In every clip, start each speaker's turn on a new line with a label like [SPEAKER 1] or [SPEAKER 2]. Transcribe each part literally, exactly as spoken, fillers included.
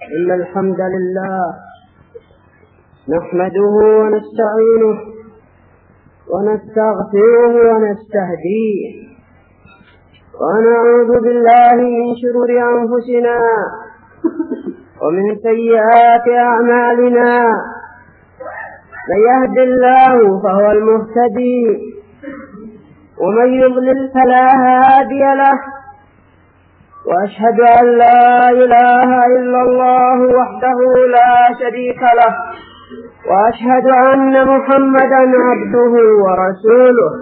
[SPEAKER 1] إن الحمد لله نحمده ونستعينه ونستغفره ونستهديه ونعوذ بالله من شرور أنفسنا ومن سيئات أعمالنا. من يهد الله فهو المهتدي ومن يضلل فلا هادي له، وأشهد أن لا إله إلا الله وحده لا شريك له، وأشهد أن محمدا عبده ورسوله.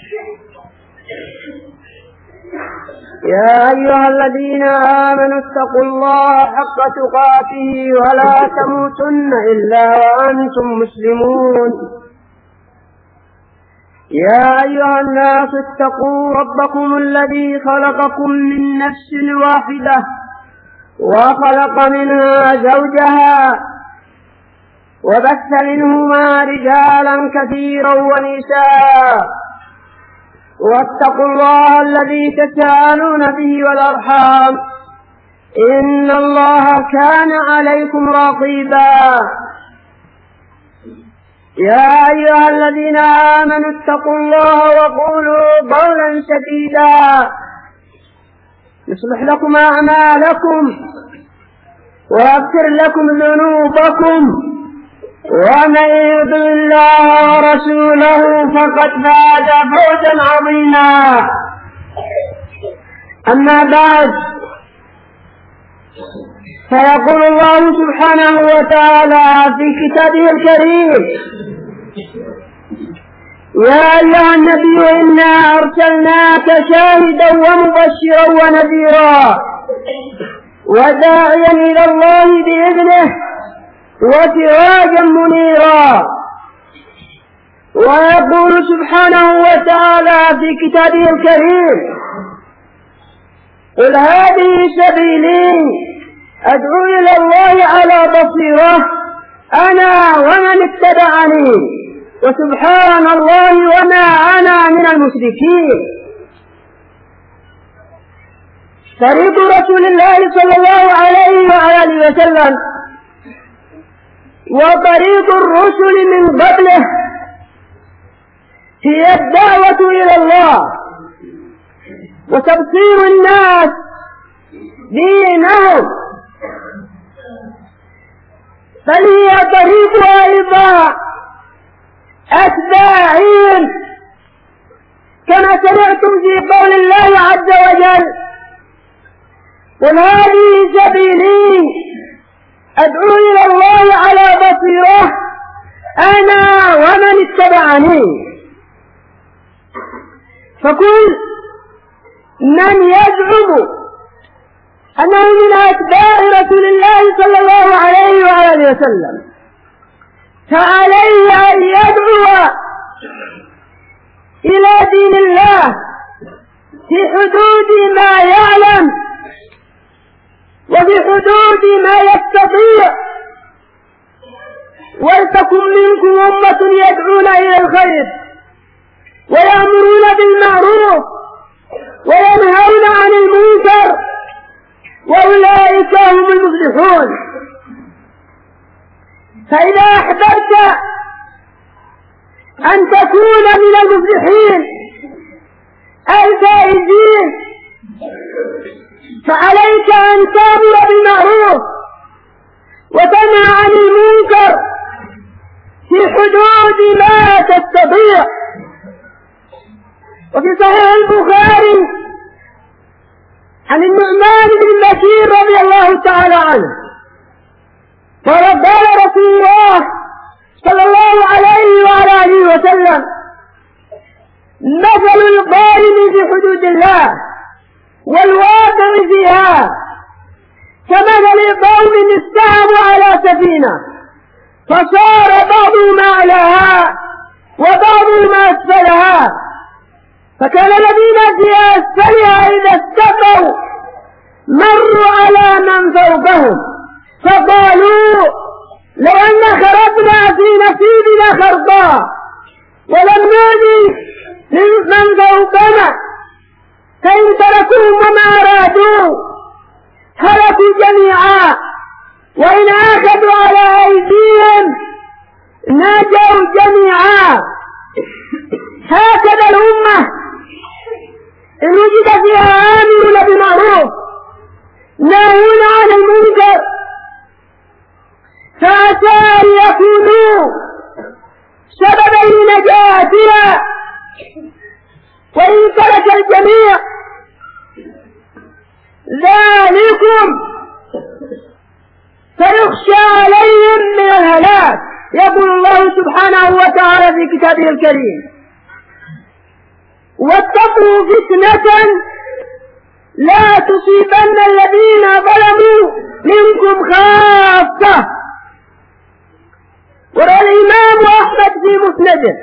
[SPEAKER 1] يا أيها الذين آمنوا اتقوا الله حق تقاته ولا تموتن إلا وأنتم مسلمون. يا أيها الناس اتقوا ربكم الذي خلقكم من نفس واحدة وخلق منها زوجها وبث منهما رجالا كثيرا ونساء، واتقوا الله الذي تساءلون به والأرحام إن الله كان عليكم رقيبا. يا أيها الذين آمنوا اتقوا الله وقولوا قولا سديدا يصلح لكم أعمالكم ويغفر لكم ذنوبكم، ومن يطع الله ورسوله فقد فاز فوزا عظيما. أما بعد، فيقول الله سبحانه وتعالى في كتابه الكريم: يا أيها النبي إنا أرسلناك شاهدا ومبشرا ونذيرا وداعيا إلى الله بإذنه وسراجا منيرا. ويقول سبحانه وتعالى في كتابه الكريم: قل هذه سبيلي أدعو إلى الله على بصيرة أنا ومن اتبعني وسبحان الله وما أنا من المشركين. طريق رسول الله صلى الله عليه وآله وسلم وطريق الرسل من قبله هي الدعوة إلى الله وتبصير الناس دينهم، بل هي طريق أيضا أتباعين، كما سمعتم في قول الله عز وجل: قل هذه سبيلي أدعو إلى الله على بصيرة أنا ومن اتبعني. فكل من يزعم أنه من أتباع رسول الله صلى الله عليه وآله وسلم فعليه أن يدعو إلى دين الله في حدود ما يعلم وفي حدود ما يستطيع. ولتكن منكم أمة يدعون إلى الخير ويأمرون بالمعروف وينهون عن المنكر وأولئك هم المفلحون. فإذا أحببت أن تكون من المفلحين الفائزين فعليك أن تأمر بالمعروف وتنهى عن المنكر في حدود ما تستطيع. وفي صحيح البخاري عن النعمان بن بشير رضي الله تعالى عنه قال: قال رسول الله صلى الله عليه وعلى آله وسلم: مثل القائم في حدود الله والواقع فيها كمثل قوم استهموا على سفينة فصار بعضهم أعلاها وبعضهم أسفلها، فكان الذين في أسفلها إذا استقوا مروا على من فوقهم فقالوا: لو أن خرجنا في نصيبنا خرقا ولم نأتي من فوقنا فإن تركوهم وما أرادوا هلكوا جميعا هكذا الأمة إن وجد فيها آمرون بالمعروف ناهون عن المنكر فعسى أن يكونوا سببا لنجاتها، وإن ترك الجميع ذلكم فيخشى عليهم من الهلاك. يقول الله سبحانه وتعالى في كتابه الكريم: واتقوا فتنة لا تصيبن الذين ظلموا منكم خاصة. وروى الإمام أحمد في مسنده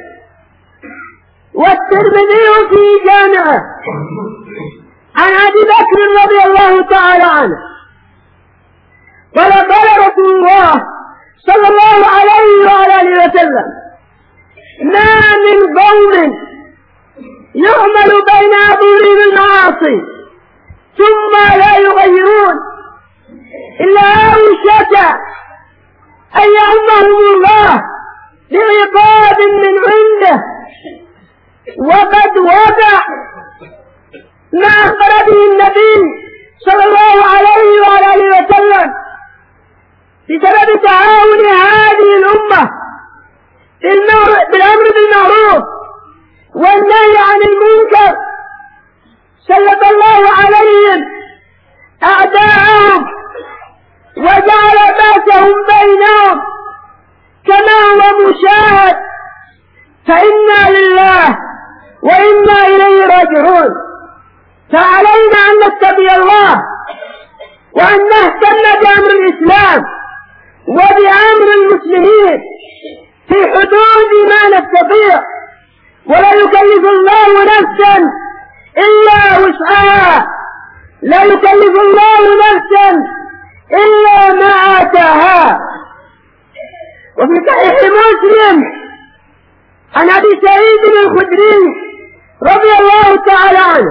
[SPEAKER 1] والترمذي في جامعه عن أبي بكر رضي الله تعالى عنه قال قال رسول الله صلى الله عليه وآله وسلم: ما من قوم يعمل بين أظهرهم المعاصي ثم لا يغيرون إلا أوشك أن يعمهم الله بعقاب من عنده، وقد وقع ما أخبر به النبي صلى الله عليه وآله وسلم بسبب تعاون هذه الأمة بالأمر بالمعروف والنهي عن المنكر. سلط الله عليهم أعداءهم وجعل بأسهم بينهم كما هو مشاهد، فإنا لله وإنا إليه راجعون. فعلينا أن نتقي الله وأن نهتم بأمر الإسلام وبأمر المسلمين في حدود ما نستطيع، ولا يكلف الله نفسا إلا وسعها، لا يكلف الله نفسا إلا ما آتاها. وفي صحيح مسلم عن أبي سعيد الخدري رضي الله تعالى عنه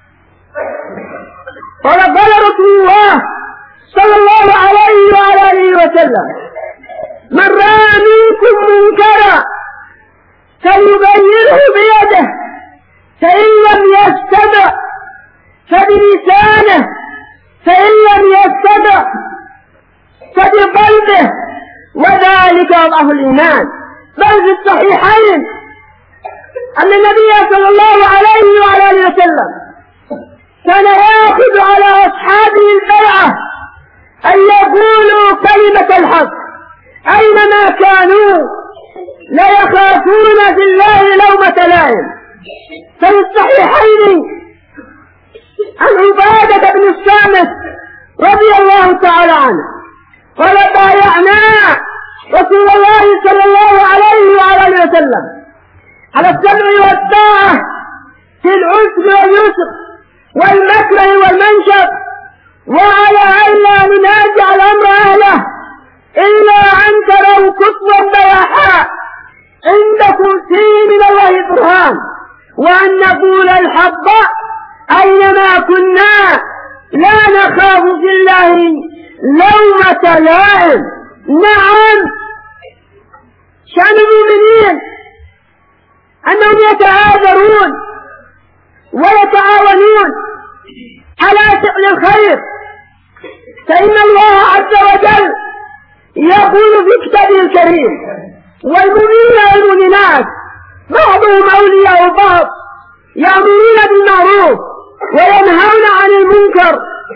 [SPEAKER 1] قال قال رسول الله صلى الله عليه وآله وسلم: من رأى منكم منكرا فليغيره بيده، فإن لم يستطع فبلسانه، فإن لم يستطع فبقلبه، وذلك أضعف الإيمان. بل في الصحيحين أن النبي صلى الله عليه وآله وسلم كان يأخذ على أصحابه البيعة أن يقولوا كلمة الحق أينما كانوا، لا يخافون في الله لومة لائم. ففي الصحيحين عن عبادة بن الصامت رضي الله تعالى عنه قال: بايعنا رسول الله صلى الله عليه وآله وسلم على السمع والطاعة في العسر واليسر والمكره والمنشط، وعلى ألا ننازع الأمر أهله إلا أن تروا كفوا بواحا عندكم فيه من الله برهان، وأن نقول الحق أينما كنا لا نخاف في الله لومة لائم. نعم، شأن المؤمنين أنهم يتآذرون ويتعاونون على فعل الخير، فإن الله عز وجل يقول في كتابه الكريم: والمؤمنين والمؤمنات بعضهم أولياء بعض يأمرون بالمعروف وينهون عن المنكر.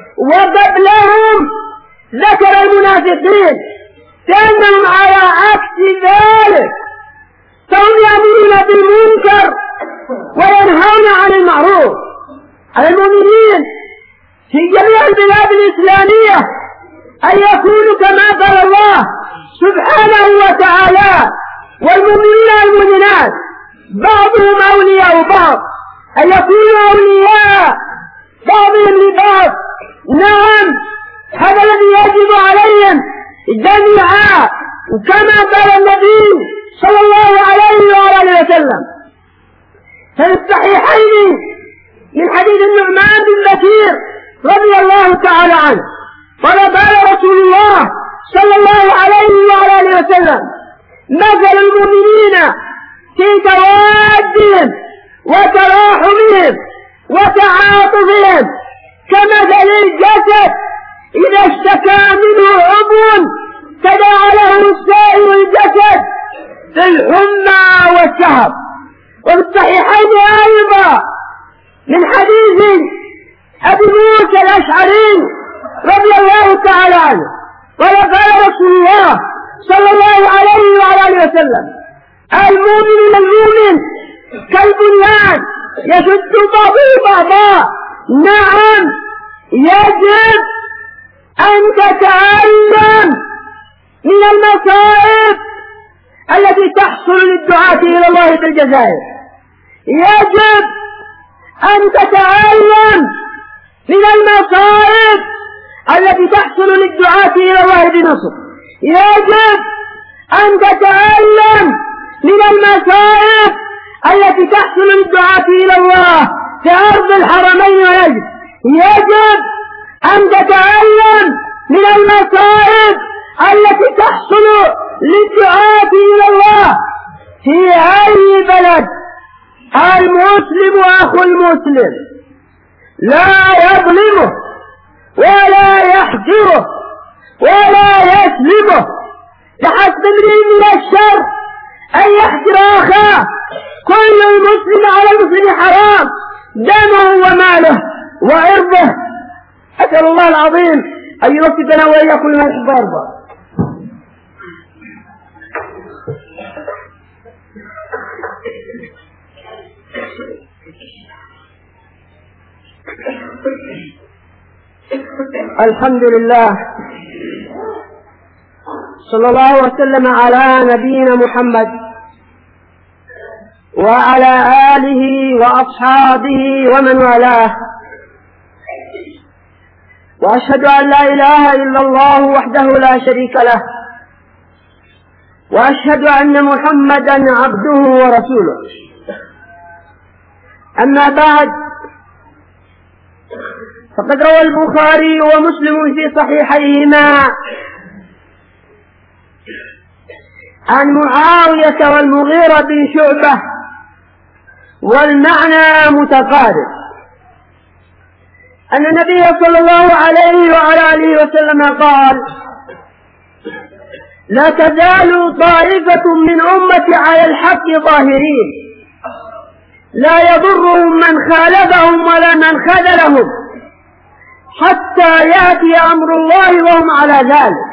[SPEAKER 1] وقبلهم ذكر المنافقين كأنهم على عكس ذلك، فهم يأمرون بالمنكر وينهون عن المعروف. على المؤمنين في جميع البلاد الإسلامية أن يكونوا كما قال الله سبحانه وتعالى: والمؤمنين والمؤمنات بعضهم أولياء بعض، أن يكونوا أولياء بعضهم لبعض. نعم، هذا الذي يجب عليهم جميعا، وكما قال النبي صلى الله عليه وآله وسلم في الصحيحين من حديث النعمان بن بشير رضي الله تعالى عنه قال: قال رسول الله صلى الله عليه وآله وسلم: مثل المؤمنين في توادهم وتراحمهم وتعاطفهم كمثل الجسد إذا اشتكى منه عضو تداعى له سائر الجسد في الحمى والسهر. وفي الصحيحين أيضا من حديث أبي موسى الأشعري رضي الله تعالى عنه قال قال رسول الله صلى الله عليه وعلى آله وسلم: المؤمن المؤمن كالبنيان يشد بعضه بعضا. نعم، يجب أن تتعلم من المصائب التي تحصل للدعاة إلى الله في الجزائر. يجب أن تتعلم من المصائب التي تحصل للدعاة إلى الله بمصر. يجب أن تتعلم من المصائب التي تحصل للدعاة إلى الله في أرض الحرمين ونجد. يجب أن تتعلم من المصائب التي تحصل للدعاة إلى الله في أي بلد. المسلم أخو المسلم لا يظلمه ولا يحجره ولا يسلبه. لحسب امرئ من الشر أن يحجر أخاه. كل المسلم على المسلم حرام دمه وماله وعرضه. أسأل الله العظيم أن يوفقنا وإياكم لما يحب ويرضى. الحمد لله، صلى الله وسلم على نبينا محمد وعلى آله وأصحابه ومن والاه، وأشهد أن لا إله إلا الله وحده لا شريك له، وأشهد أن محمدا عبده ورسوله. أما بعد، فقد روى البخاري ومسلم في صحيحيهما عن معاوية والمغيرة بن شعبة والمعنى متقارب، أن النبي صلى الله عليه وعلى آله وسلم قال: لا تزال طائفة من أمتي على الحق ظاهرين، لا يضرهم من خالفهم ولا من خذلهم حتى يأتي أمر الله وهم على ذلك.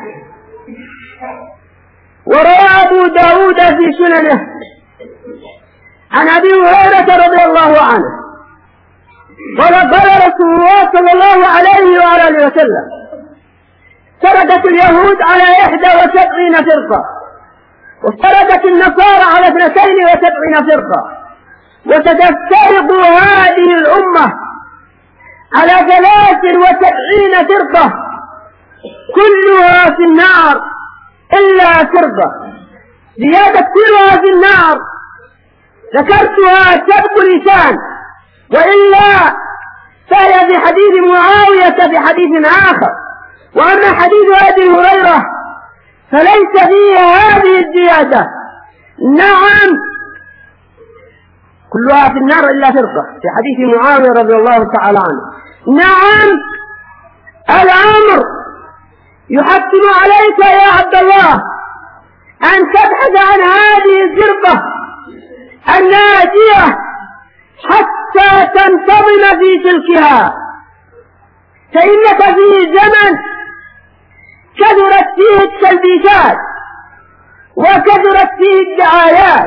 [SPEAKER 1] وروى أبو داود في سننه عن أبي هريرة رضي الله عنه قال: قال رسول الله صلى الله عليه وآله وسلم: افترقت اليهود على إحدى وسبعين فرقة، وافترقت النصارى على اثنتين وسبعين فرقة، وستفترق هذه الأمة على ثلاث وسبعين فرقة كلها في النار إلا فرقة. زيادة كلها في النار ذكرتها سبق لسان، وإلا فهي في حديث معاوية في حديث آخر. وأما حديث أبي هريرة فليس فيه هذه الزيادة. نعم، كلها في النار إلا فرقة في حديث معاوية رضي الله تعالى عنه. نعم، الأمر يحتم عليك يا عبد الله أن تبحث عن هذه الفرقة الناجية حتى تنتظم في سلكها، فإنك في زمن كثرت فيه التلبيسات وكثرت فيه الدعايات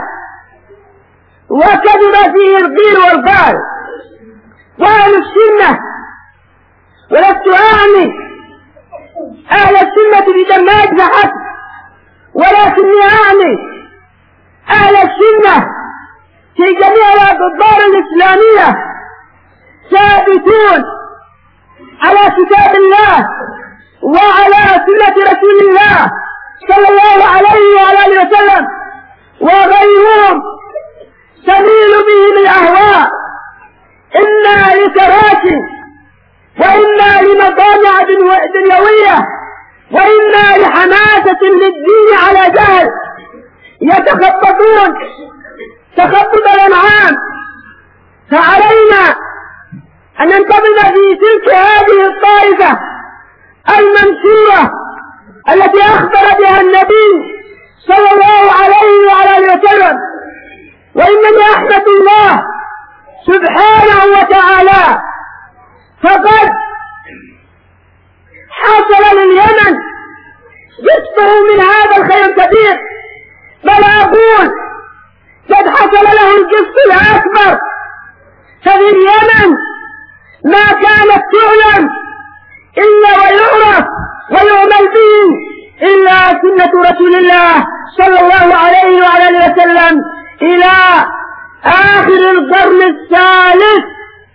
[SPEAKER 1] وكثر فيه القيل والقال. وأهل السنة، ولست أعني أهل السنة بدمات فحسب، ولكني أعني أهل السنة في جميع الأقطار الإسلامية ثابتون على كتاب الله وعلى سنة رسول الله صلى الله عليه وآله وسلم، وغيرهم تميل بهم الأهواء إما لكراسي وإما لمطامع دنيوية وإما لحماسة للدين على جهل، يتخططون تخبط الأنعام، فعلينا أن ننتظم في تلك هذه الطائفة المنصورة التي أخبر بها النبي صلى الله عليه وعلى آله وسلم. وإنني أحمد الله سبحانه وتعالى فقد حصل لليمن جزء من هذا الخير الكبير، بل أقول قد حصل له الجزء الأكبر. ففي اليمن ما كانت تعلم إلا ويعرف ويعمل به إلا سنة رسول الله صلى الله عليه وعلى آله وسلم إلى آخر القرن الثالث.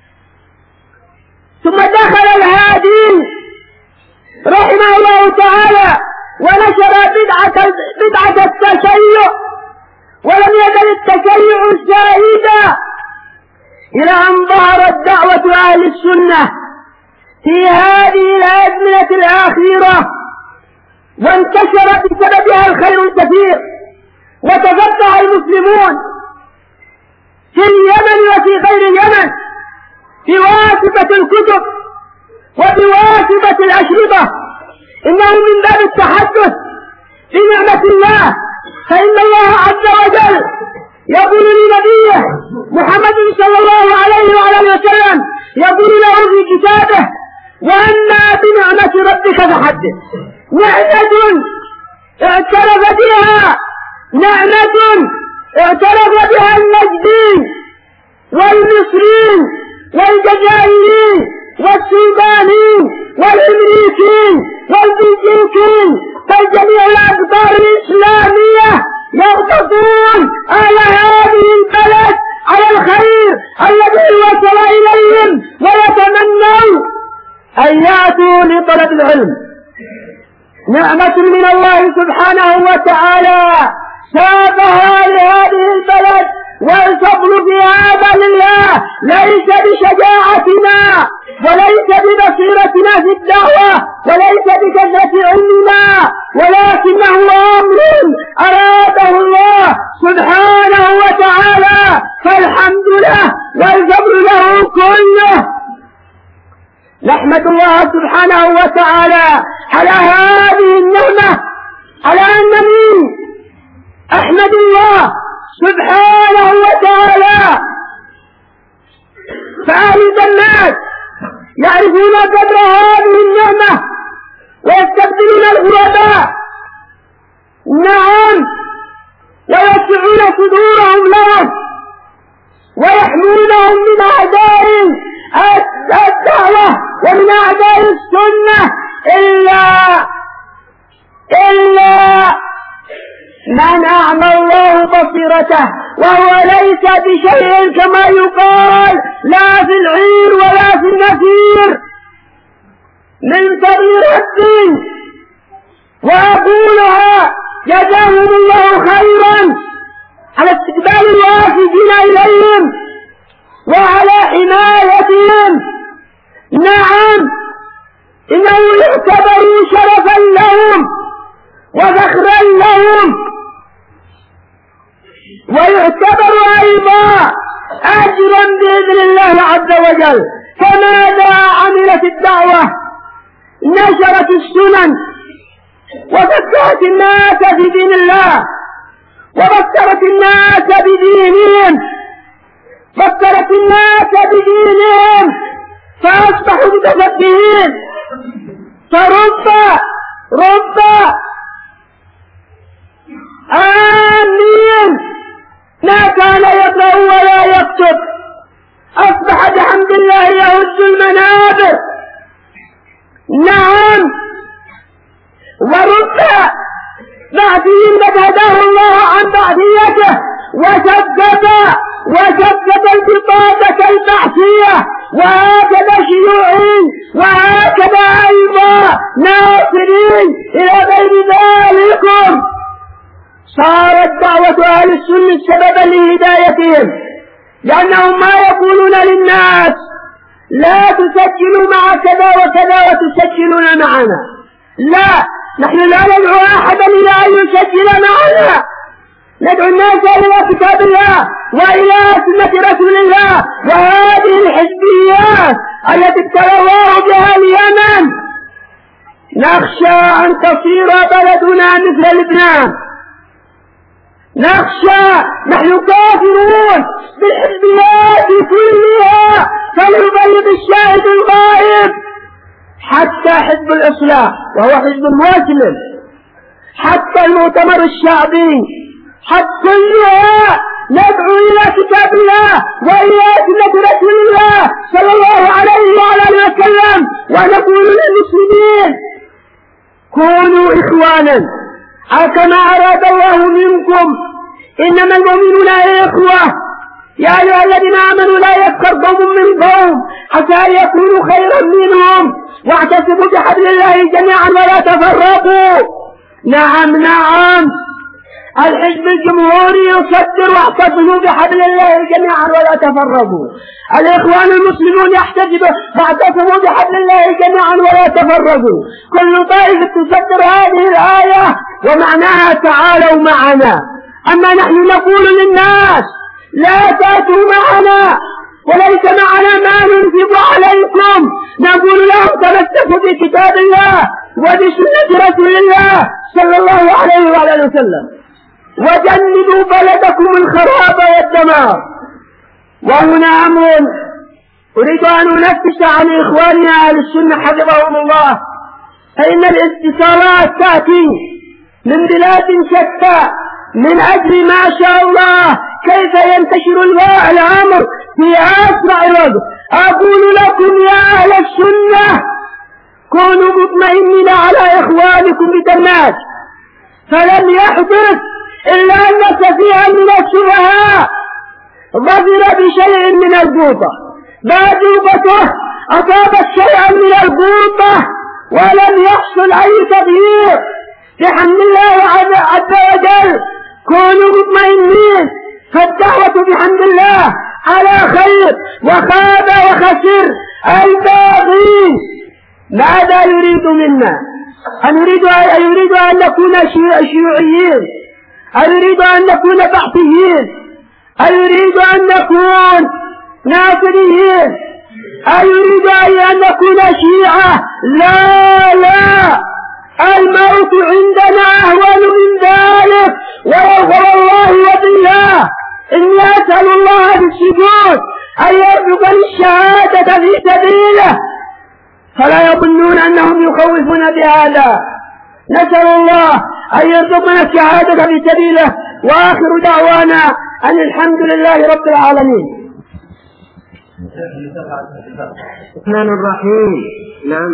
[SPEAKER 1] ثم دخل الهادي رحمه الله تعالى ونشر بدعة, بدعة التشيع، ولم يزل التشيع سائدا إلى أن ظهرت دعوة أهل السنة في هذه الأزمنة الأخيرة، وانتشر بسببها الخير الكثير، وتفتح المسلمون في اليمن وفي غير اليمن بواسطة الكتب وبواسطة الأشرطة. إنه من باب التحدث بنعمة الله، فإن الله عز وجل يقول لنبيه محمد صلى الله عليه وعلى آله وسلم، يقول له في كتابه: وأما بنعمة ربك فحدث. نعمة اعترف بها، نعمة اعترف بها النجدين والمصريين والجزائريين والسودانيين والامريكيين والبلجيكيين، بل جميع الاقطار الاسلاميه يغضبون على هذه البلد على الخير الذي وصل اليهم، ويتمنوا ان ياتوا لطلب العلم. نعمة من الله سبحانه وتعالى سابها لهذه البلد، والفضل في هذا لله، ليس بشجاعتنا وليس ببصيرتنا في الدعوة وليس بكثرة علمنا، ولكنه أمر أراده الله سبحانه وتعالى، فالحمد له والفضل له كله. نحمد الله سبحانه وتعالى على هذه النعمة، على النبي. أحمد الله سبحانه وتعالى. فأهل الناس يعرفون قدر هذه النعمة ويستبدلون الغرباء، نعم، ويوسعون صدورهم لهم ويحمونهم من أعداء الدعوة ومن أعداء السنة، إلا إلا من أعمى الله بصيرته، وهو ليس بشيء كما يقال، لا في العير ولا في النفير من سبيل الدين. وأقولها جزاهم الله خيرا على استقبال الوافدين إليهم وعلى حمايتهم. نعم، إنه يعتبر شرفا لهم وفخرا لهم، ويعتبر أيضا أجرا بإذن الله عز وجل. فماذا عملت الدعوة؟ نشرت السنن وذكرت الناس في دين الله، وبصرت الناس بدينهم، بصرت الناس بدينهم، فأصبحوا متفقهين. فرب رب آمين ما كان يقرأ ولا يكتب أصبح بحمد الله يهز المنابر. نعم، ورب بعثهم قد هداه الله عن بعثيته وثبت وثبت البطاقة البحثية، وهكذا شيوعي وهكذا أيضا ناصرين إلى غير ذلكم. صارت دعوة أهل السنة سببا لهدايتهم، لأنهم ما يقولون للناس لا تسجلوا مع كذا وكذا وتسجلون معنا، لا، نحن لا ندعو أحدا إلى أن يسجل معنا، ندعو الناس إلى كتاب الله وإلى سنة رسول الله. وهذه الحزبيات التي ابتلى الله بها اليمن نخشى أن تصير بلدنا مثل لبنان. نخشى، نحن كافرون بالحزبيات كلها، فليبلغ الشاهد الغائب. حتى حزب الإصلاح وهو حزب مسلم، حتى المؤتمر الشعبي، حتى كلها ندعو إلى كتاب الله وإلى سنة رسول الله صلى الله عليه وعلى آله وسلم، ونقول للمسلمين كونوا إخوانا كما أراد الله منكم، إنما المؤمنون إخوة. يا أيها الذين آمنوا لا يسخر قوم من قوم حتى أن يكونوا خيرا منهم واعتصموا بحبل الله جميعا ولا تفرقوا. نعم نعم، الحزب الجمهوري يصدر واعتصموا بحبل الله جميعا ولا تفرقوا. الإخوان المسلمون يحتجبوا واعتصموا بحبل الله جميعا ولا تفرقوا. كل طائفة تصدر هذه الآية ومعناها تعالوا معنا. أما نحن نقول للناس لا تأتوا معنا وليس معنا ما ننفق عليكم، نقول لهم تمسكوا بكتاب الله وبسنة رسول الله صلى الله عليه وعلى وسلم، وجنبوا بلدكم الخراب والدمار. وهنا أمر أريد أن أنفس عن إخواننا أهل السنة حفظهم الله، فإن الاتصالات تأتي من بلاد شتى من أجل ما شاء الله كيف ينتشر الأمر في أسرع الوقت. أقول لكم يا أهل السنة كونوا مطمئنين على إخوانكم بدمات، فلم يحدث إلا أن سفيها من السفهاء ظفر بشيء من البوطة، بادوبته أصابت شيئا من البوطة ولم يحصل أي تغيير بحمد الله عز وجل. كونوا مطمئنين، فالدعوة بحمد الله على خير، وخاب وخسر الباغين. ماذا يريد منا؟ أن يريد أن يريد أن نكون شيوعيين، أن يريد أن نكون بعثيين، أن يريد أن نكون ناصريين، أن يريد أن نكون شيعة. لا لا، الموت عندنا أهون من ذلك. والله وبالله إني أسأل الله بالسجود أن يرزقني الشهادة في سبيله، فلا يظنون أنهم يخوفون بهذا. نسأل الله أن يرزقنا الشهادة في سبيله. وآخر دعوانا أن الحمد لله رب العالمين. الرحمن الرحيم. نعم.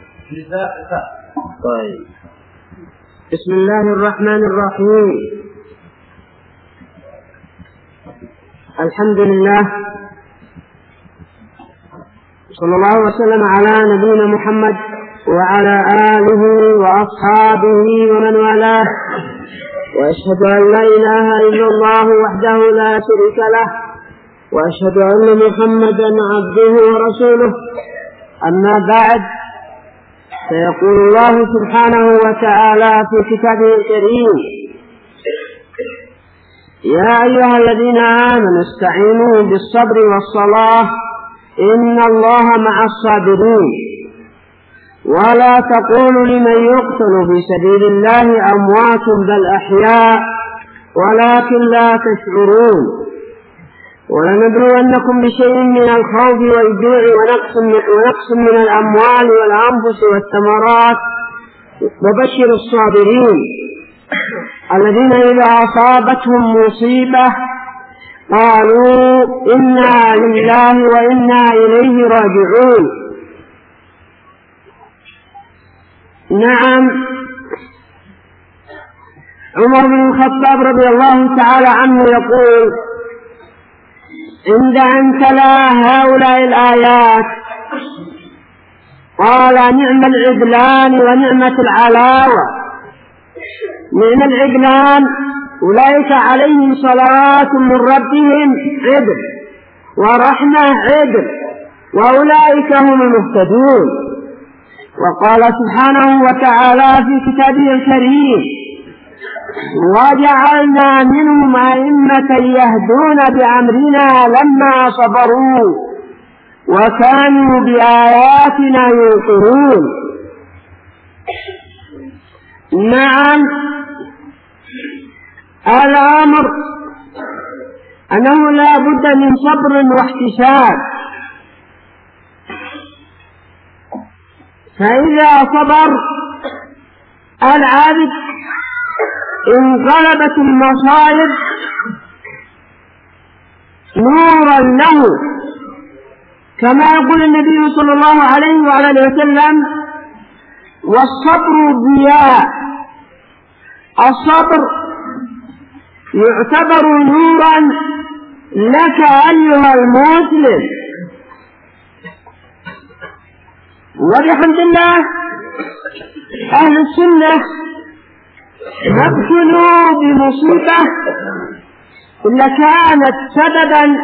[SPEAKER 1] طيب. بسم الله الرحمن الرحيم. الحمد لله، صلى الله وسلم على نبينا محمد وعلى آله وأصحابه ومن والاه، وأشهد أن لا إله إلا الله وحده لا شريك له، وأشهد أن محمدا عبده ورسوله. أما بعد، فيقول الله سبحانه وتعالى في كتابه الكريم: يا أيها الذين آمنوا استعينوا بالصبر والصلاة إن الله مع الصابرين، ولا تقولوا لمن يقتل في سبيل الله أموات بل أحياء ولكن لا تشعرون. ولنبلونكم بشيء من الخوف والجوع ونقص من, ونقص من الأموال والأنفس والثمرات، وبشر الصابرين الذين إذا أصابتهم مصيبة قالوا إنا لله وإنا إليه راجعون. نعم، عمر بن الخطاب رضي الله تعالى عنه يقول عند أن تلا هؤلاء الآيات قال: نعم العدلان ونعمة العلاوة. نعم العدلان أولئك عليهم صلوات من ربهم عدل ورحمة عدل، وأولئك هم المهتدون. وقال سبحانه وتعالى في كتابه الكريم: وجعلنا منهم أئمة يهدون بأمرنا لما صبروا وكانوا بآياتنا يوقنون. نعم، الأمر أنه لا بد من صبر واحتساب، فإذا صبر العبد انقلبت المصائب نورا له، كما يقول النبي صلى الله عليه وعلى وسلم: والصبر ضياء. الصبر يعتبر نورا لك أيها المسلم. وبحمد الله أهل السنة ما ابتلوا بمصيبة إلا كانت سببا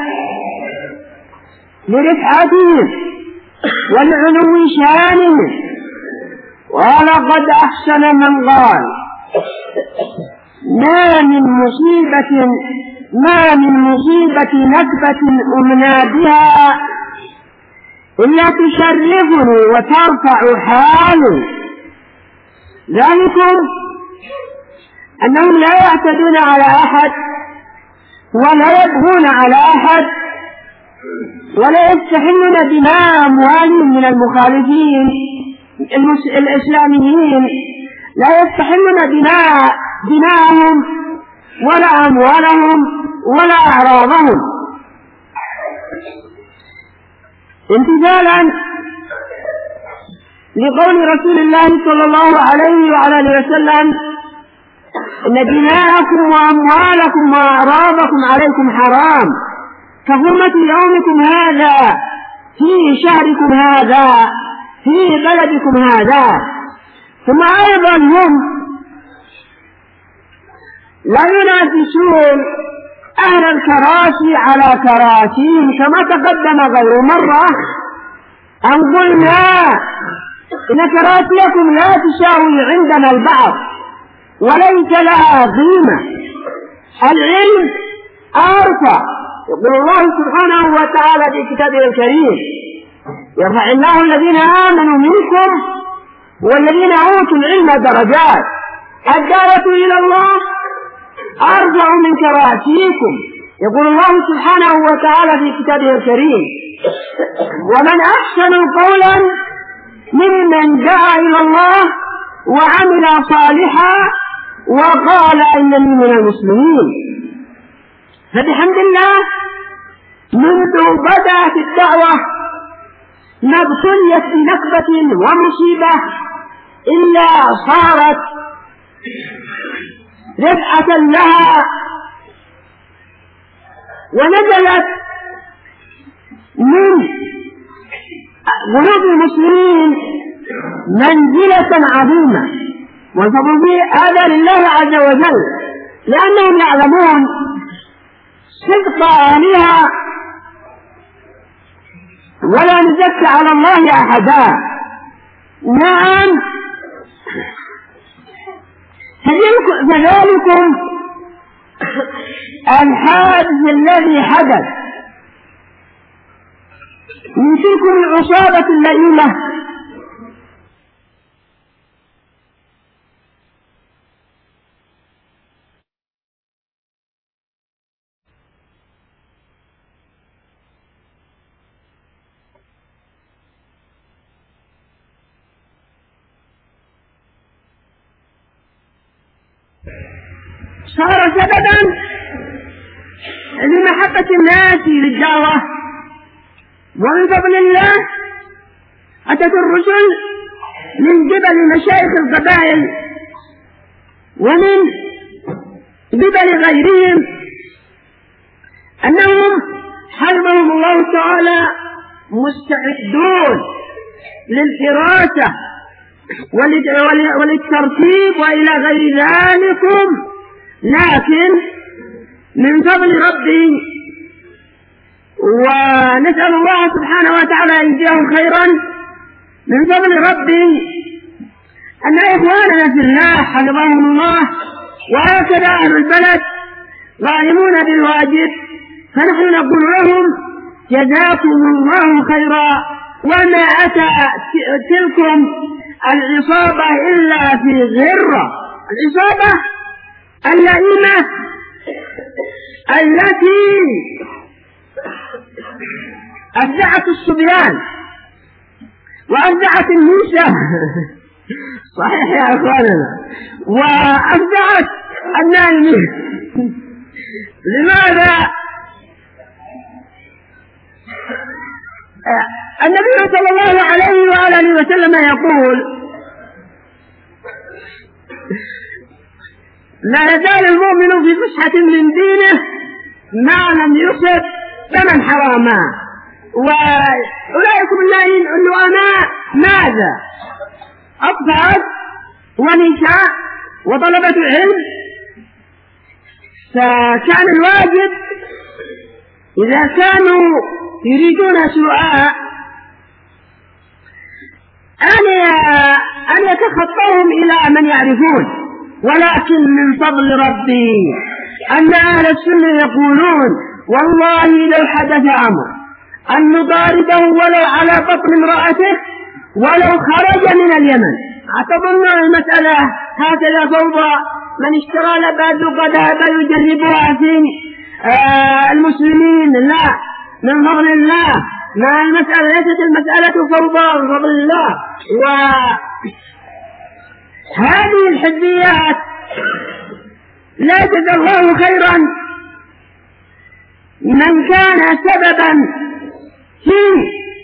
[SPEAKER 1] لرفعتهم والعلو شانهم. ولقد أحسن من قال: ما من مصيبة ما من مصيبة نكبة أمنا بها إلا تشرفني وترفع حالي. ذلكم أنهم لا يعتدون على أحد ولا يبغون على أحد ولا يستحلون دماء أموالهم من المخالفين الإسلاميين، لا يستحلون دماء دماءهم ولا أموالهم ولا أعراضهم، امتثالا لقول رسول الله صلى الله عليه وعلى وسلم: إن دماءكم وأموالكم وأعراضكم عليكم حرام كحرمة يومكم هذا في شهركم هذا في بلدكم هذا. ثم أيضا هم لا ينافسون أهل الكراسي على كراسيهم، كما تقدم غير مرة أن قلنا إن كراسيكم لا تساوي عندنا البعض وليس لها قيمة. العلم أرفع. يقول الله سبحانه وتعالى في كتابه الكريم: يرفع الله الذين آمنوا منكم والذين أوتوا العلم درجات. الدعوة إلى الله أرفع من كراسيكم. يقول الله سبحانه وتعالى في كتابه الكريم: ومن أحسن قولا ممن دعا إلى الله وعمل صالحا وقال إنني من المسلمين. فبحمد الله منذ بدأت الدعوة ما ابتليت بنكبة ومصيبة إلا صارت رفعة لها ونزلت من قلوب المسلمين منزلة عظيمة، والفضل هذا لله عز وجل، لأنهم يعلمون صدق أهلها ولا نزكي على الله أحدا. نعم، فذلكم الحادث الذي حدث من تلكم العصابة اللئيمة صار سببا لمحبة الناس للدعوة. ومن فضل الله أتت الرسل من قبل مشايخ القبائل ومن قبل غيرهم أنهم حرمهم الله تعالى مستعدون للحراسة وللترتيب وإلى غير ذلك، لكن من فضل ربي ونسأل الله سبحانه وتعالى أن يجزيهم خيرا، من فضل ربي أن إخواننا في الله حفظهم الله وهكذا أهل البلد قائمون بالواجب، فنحن نقول لهم جزاكم الله خيرا، وما أتى تلكم العصابة إلا في غرة. العصابة اللئيمة التي أفزعت الصبيان وأفزعت النساء صحيح يا أخواننا، وأفزعت النائمين. لماذا؟ النبي صلى الله عليه وآله وسلم يقول لا يزال المؤمن في فسحة من دينه ما لم يصب ثمن حراما. وأولئكم اللائين اللؤماء ماذا؟ أطفال ونساء وطلبة العلم. فكان الواجب إذا كانوا يريدون سوءا أن يتخطوهم إلى من يعرفون، ولكن من فضل ربي أن أهل السنة يقولون والله لو حدث أمر أن نضاربه ولو على بطن امرأته ولو خرج من اليمن. أتظن المسألة هكذا فوضى؟ من اشترى لباد قد هذا يجربها في آه المسلمين؟ لا، من فضل الله. ما المسألة ليست المسألة فوضى، من فضل الله. وهذه الحزبيات لا جزا الله خيرا من كان سببا في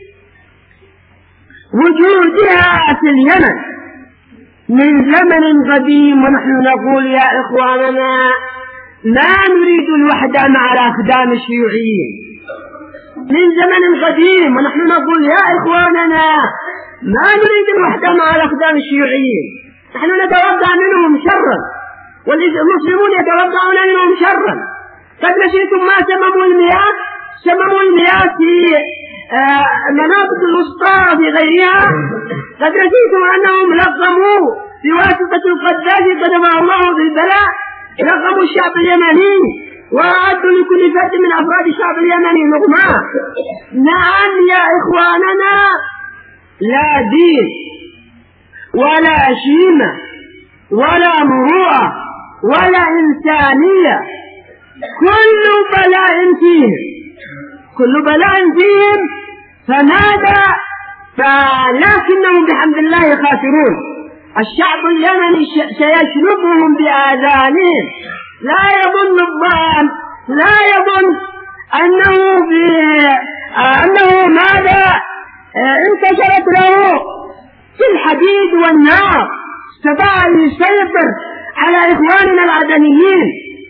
[SPEAKER 1] وجودها في اليمن من زمن قديم. ونحن نقول يا إخواننا ما نريد الوحدة مع الأخدام الشيوعيين من زمن قديم، ونحن نقول يا إخواننا ما نريد الوحدة مع الأخدام الشيوعيين. نحن نتوقع منهم شرا، والمسلمون يتوقعون منهم شرا. قد نسيتم ما سمموا المياه سمموا المياه في آه مناطق الوسطى في غيرها. قد نسيتم أنهم لقموا بواسطة القذافي قدمه الله بالبلاء، لقموا الشعب اليمني وأعدوا لكل فرد من أفراد الشعب اليمني نغماء. نعم يا إخواننا، لا دين ولا شيمة ولا مروءة ولا إنسانية، كل بلاء فيهم كل بلاء فيهم فماذا؟ فلكنهم بحمد الله خاسرون. الشعب اليمني سيشربهم بآذانهم. لا يظن الظان لا يظن أنه في أنه ماذا انتشرت له في الحديد والنار استطاع أن يسيطر على إخواننا العدنيين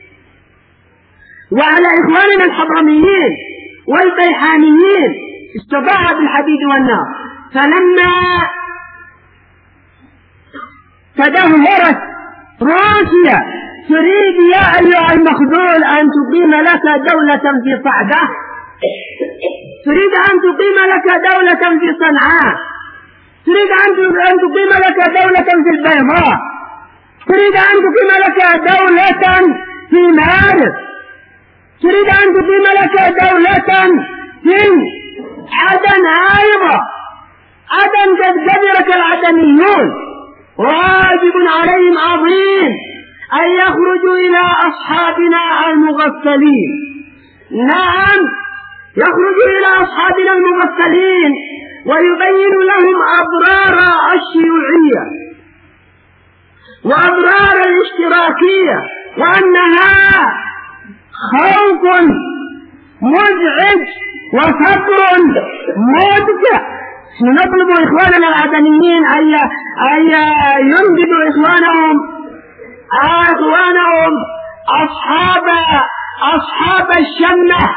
[SPEAKER 1] وعلى إخواننا الحضرميين والبيحانيين، استطاع بالحديد والنار. فلما تدهورت روسيا تريد يا أيها المخذول أن تقيم لك دولة في صعدة، تريد أن تقيم لك دولة في صنعاء، تريد أن تقيم لك دولة في البيضاء، تريد أن تقيم لك دولة في مارس، تريد أن تقيم لك دولة في عدن أيضا. عدن قد جبرك العدنيون، واجب عليهم عظيم أن يخرجوا إلى أصحابنا المغفلين. نعم، يخرجوا إلى أصحابنا المغفلين ويبين لهم أضرار الشيوعية وأضرار الاشتراكية، وأنها خوف مزعج وفقر مدفع. نطلب إخواننا العدنيين أن ينجدوا إخوانهم إخوانهم أصحاب أصحاب الشمة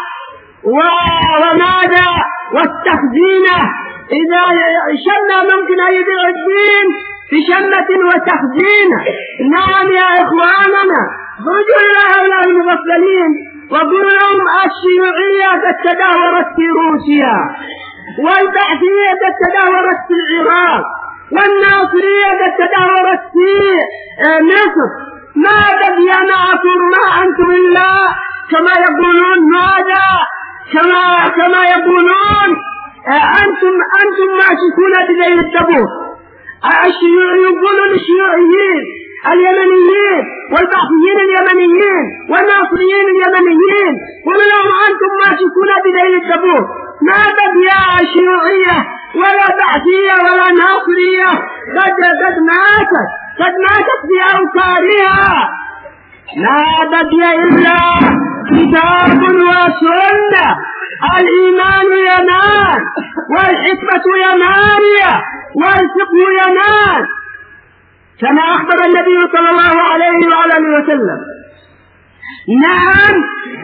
[SPEAKER 1] وماذا والتخزينة. إذا شمة ممكن أن يبيع الدين بشمة وتخزينة. نعم يا إخواننا، خرجوا إلى هؤلاء المغفلين وقولوا لهم الشيوعية قد تدهورت في روسيا، والبعثية قد تدهورت في العراق، والناصرية قد تدهورت في مصر. ما بقي الإمبراطور ما أنتم إلا كما يقولون ماذا كما كما يقولون أنتم أنتم ماسكون بذيل التبوك. الشيوعي يقولون الشيوعيين اليمنيين والبعثيين اليمنيين والناصريين اليمنيين ولهم أنتم ماسكون بذيل التبوك. ما بقي شيوعية ولا بعثية ولا ناصرية، قد قد ماتت قد ماتت في أوكارها. لا بقي إلا كتاب وسنة. الإيمان ينال والحكمة ينال والفقه ينال، كما أخبر النبي صلى الله عليه وآله وسلم. نعم،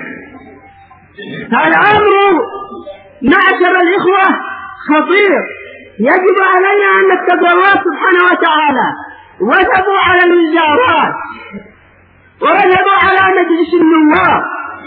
[SPEAKER 1] الأمر معشر الإخوة خطير، يجب علينا أن نتقي الله سبحانه وتعالى، وجبوا على الوزارات وجبوا على مجلس النواب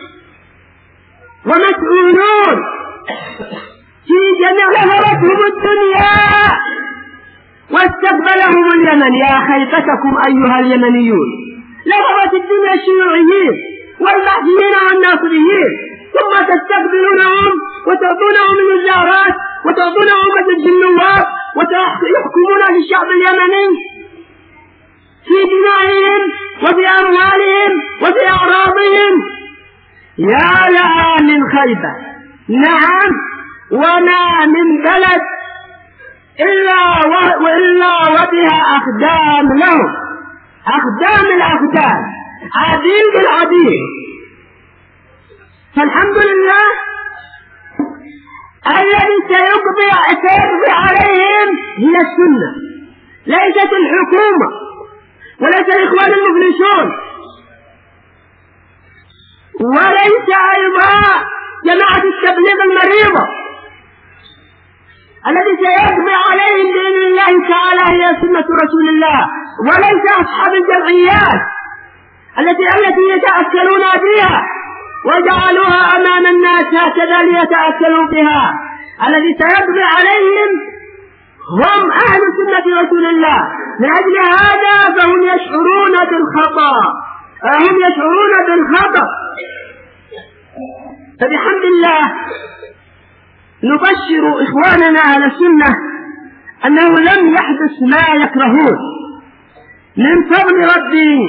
[SPEAKER 1] ومسؤولون في جميع لهرتهم الدنيا واستقبلهم اليمن. يا خيفتكم أيها اليمنيون، لهرت الدنيا الشيوعيين والبعثيين والناصريين، ثم تستقبلونهم وتعطونهم الوزارات وتعطونهم مجلس النواب وتحكمون للشعب اليمني في دمائهم وفي أموالهم وفي أعراضهم. يا لها من خيبة. نعم، وما من بلد إلا وإلا وبها أخدام لهم، أخدام الأخدام، عبيد العبيد. فالحمد لله الذي سيقضي سيقضي عليهم هي السنة، ليست الحكومة وليس الإخوان المفلسون وليس أيضا جماعة التبليغ المريضة. الذي سيقضي عليهم بإذن الله تعالى هي سنة رسول الله، وليس أصحاب الجمعيات التي التي يتأكلون بها وجعلوها أمام الناس هكذا ليتأكلوا بها. الذي سيقضي عليهم هم أهل سنة رسول الله. من أجل هذا فهم يشعرون بالخطأ، هم يشعرون بالخطأ. فبحمد الله نبشر إخواننا على السنة أنه لم يحدث ما يكرهون من فضل ربي،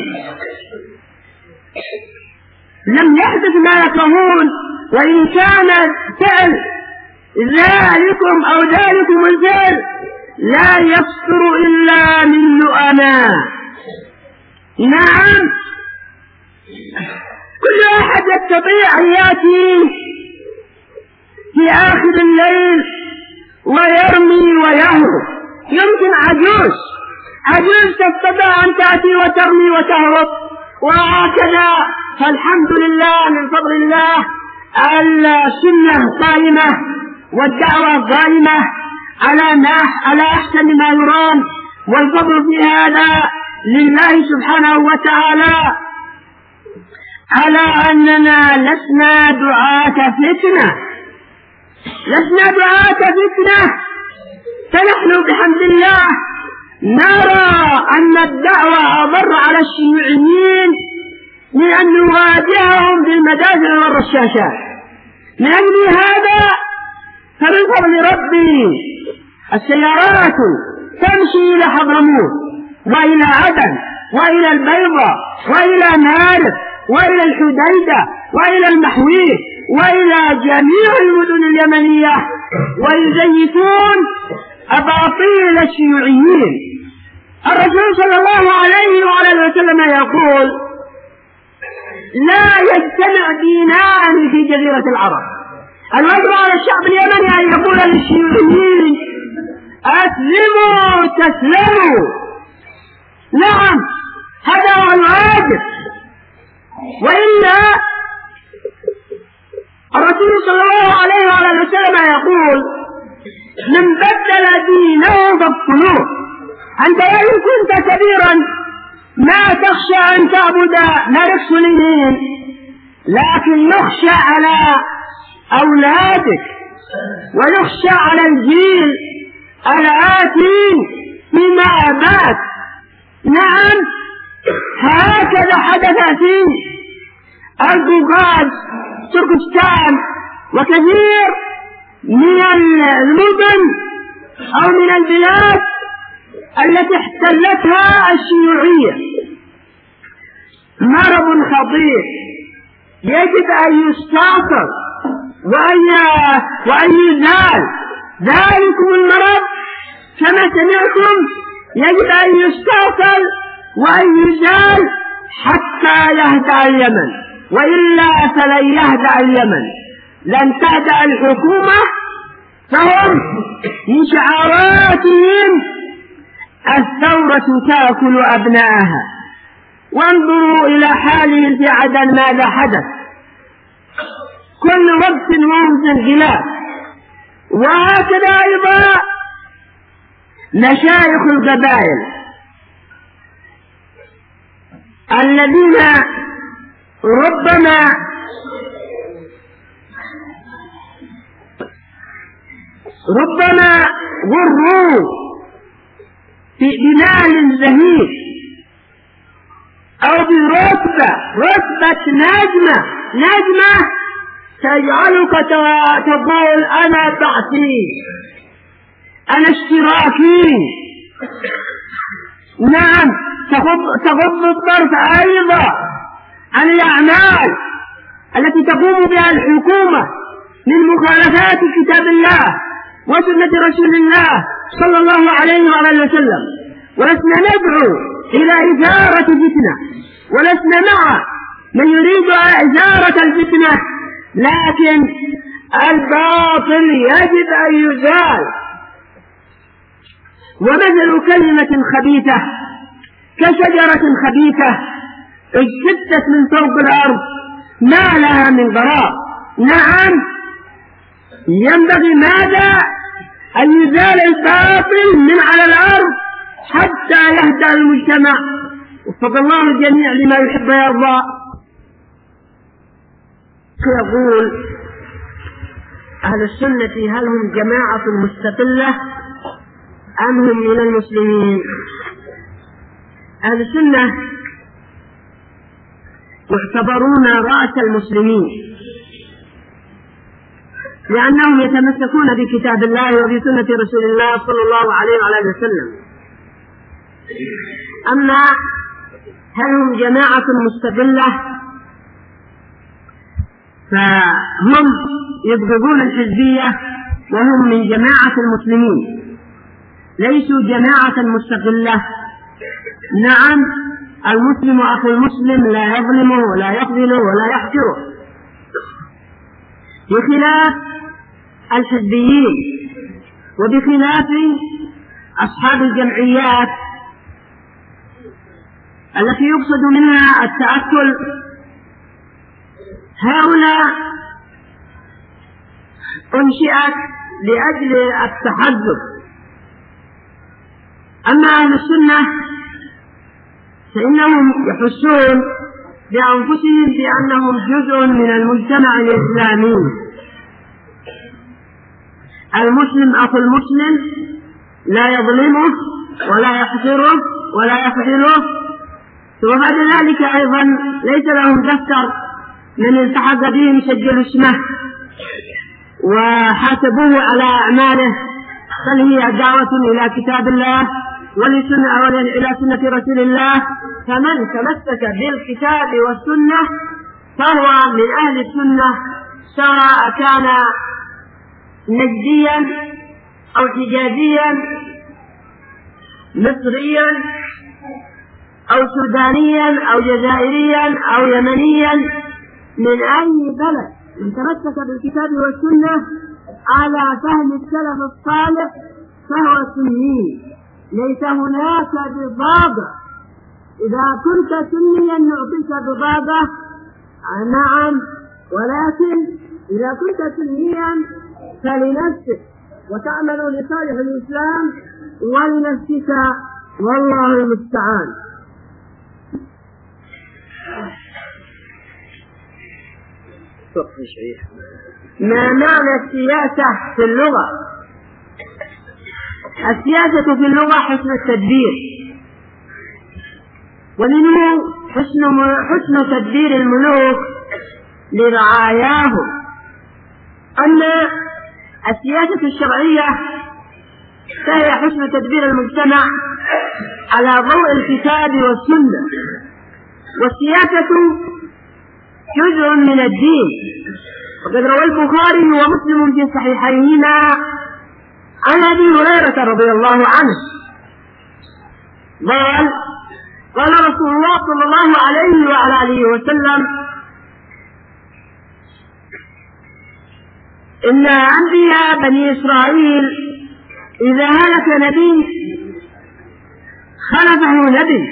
[SPEAKER 1] لم يحدث ما يكرهون. وإن كان فعل ذلكم أو ذلكم الفعل لا يصدر إلا من لؤماء. نعم، كل أحد يستطيع أن يأتي في آخر الليل ويرمي ويهرب. يمكن عجوز عجوز تستطيع أن تأتي وترمي وتهرب وهكذا. فالحمد لله من فضل الله السنة قائمة والدعوة قائمة على على أحسن ما يرام، والفضل في هذا لله سبحانه وتعالى، على أننا لسنا دعاة فتنة، لسنا دعاة فتنة. فنحن بحمد الله نرى أن الدعوة أضر على الشيوعيين من أن نواجههم بالمدافع والرشاشات. من أجل هذا فمن فضل ربي السيارات تمشي إلى حضرموت وإلى عدن وإلى البيضة وإلى مارب وإلى الحديدة وإلى المحوية وإلى جميع المدن اليمنية، ويزيفون أباطيل الشيوعيين. الرسول صلى الله عليه وعلى وسلم يقول: لا يجتمع دينان في جزيرة العرب. الواجب على الشعب اليمني أن يقول للشيوعيين: أسلموا تسلموا. نعم، هذا هو الواجب. وإلا الرسول صلى الله عليه وعلى وسلم يقول: من بدل دينه فاقتلوه. أنت وإن كنت كبيرا ما تخشى أن تعبد نفس الدين، لكن يخشى على أولادك ويخشى على الجيل الآتي فيما بعد. نعم، هكذا حدث في القوقاز، تركستان، وكثير من المدن أو من البلاد التي احتلتها الشيوعية. مرض خطير يجب أن يستأصل وأن يزال. ذلكم المرض كما سمعتم يجب أن يستأصل وأن يزال حتى يهدأ اليمن، وإلا فلن يهدأ اليمن. لن تهدأ الحكومة، فهم من شعاراتهم الثورة تأكل أبناءها. وانظروا إلى حالهم في عدن ماذا حدث، كل وقت وهم في انقلاب. وهكذا أيضا مشايخ القبائل الذين ربما ربما غروا بمال زهيد أو برتبة رتبة نجمة نجمة تجعلك تقول أنا بعثي، أنا اشتراكي. نعم، تغض الطرف أيضا عن الأعمال التي تقوم بها الحكومة من مخالفات كتاب الله وسنة رسول الله صلى الله عليه وآله وسلم. ولسنا ندعو إلى إثارة فتنة، ولسنا مع من يريد إثارة الفتنة، لكن الباطل يجب أن يزال. ومثل كلمة خبيثة كشجرة خبيثة اجتثت من فوق الأرض ما لها من ضرار. نعم، ينبغي ماذا؟ أن يزال الباطل من على الأرض حتى يهدأ المجتمع. وفق الله الجميع لما يحب ويرضى. يقول أهل السنة هل هم جماعة مستقلة أم هم من المسلمين؟ أهل السنة يعتبرون رأس المسلمين، لأنهم يتمسكون بكتاب الله وبسنة رسول الله صلى الله عليه وآله وسلم. أما هل هم جماعة مستقلة فهم يبغضون الحزبية وهم من جماعة المسلمين، ليسوا جماعة مستقلة. نعم، المسلم أخو المسلم لا يظلمه ولا يخذله ولا يحقره، بخلاف الحزبيين وبخلاف أصحاب الجمعيات التي يقصد منها التأكل. هؤلاء أنشئت لأجل التحزب. أما أهل السنة فإنهم يحسون بأنفسهم بأنهم جزء من المجتمع الإسلامي. المسلم أخو المسلم لا يظلمه ولا يحقره ولا يخذله، وبعد ذلك أيضا ليس لهم دفتر من التحق به يسجل اسمه وحاسبوه على أعماله، بل هي دعوة إلى كتاب الله ولسنة إلى سنة رسول الله. فمن تمسك بالكتاب والسنة فهو من أهل السنة، سواء كان نجديا أو حجازيا، مصريا أو سودانيا أو جزائريا أو يمنيا، من أي بلد من تمسك بالكتاب والسنة على فهم السلف الصالح فهو سني. ليس هناك بضاعة، إذا كنت سنيا نعطيك بضاعة، نعم، ولكن إذا كنت سنيا فلنفسك وتعمل لصالح الإسلام ولنفسك، والله المستعان. ما معنى السياسة في اللغة؟ السياسة في اللغة حسن التدبير، ومنه حسن, حسن تدبير الملوك لرعاياهم أن السياسة الشرعية فهي حسن تدبير المجتمع على ضوء الكتاب والسنة، والسياسة جزء من الدين. وقد روى البخاري ومسلم في صحيحيهما عن أبي هريرة رضي الله عنه قال قال رسول الله صلى الله عليه وعلى آله وسلم: إن أنبياء بني إسرائيل إذا هلك نبي خلفه نبي.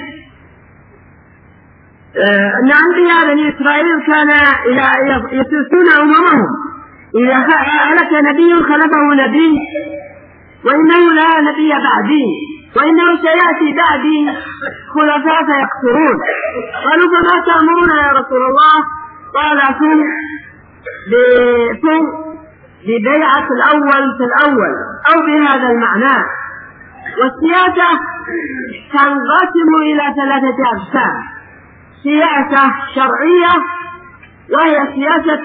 [SPEAKER 1] أن أنبياء بني إسرائيل كان يسوسون أممهم، إذا هلك نبي خلفه نبي، وإنه لا نبي بعدي، وإنه سيأتي بعدي خلفاء فيقتلون. قالوا: فما تأمرون يا رسول الله؟ قال: كن ببيعة الأول في الأول، أو بهذا المعنى. والسياسة تنقسم إلى ثلاثة أقسام: سياسة شرعية، وهي سياسة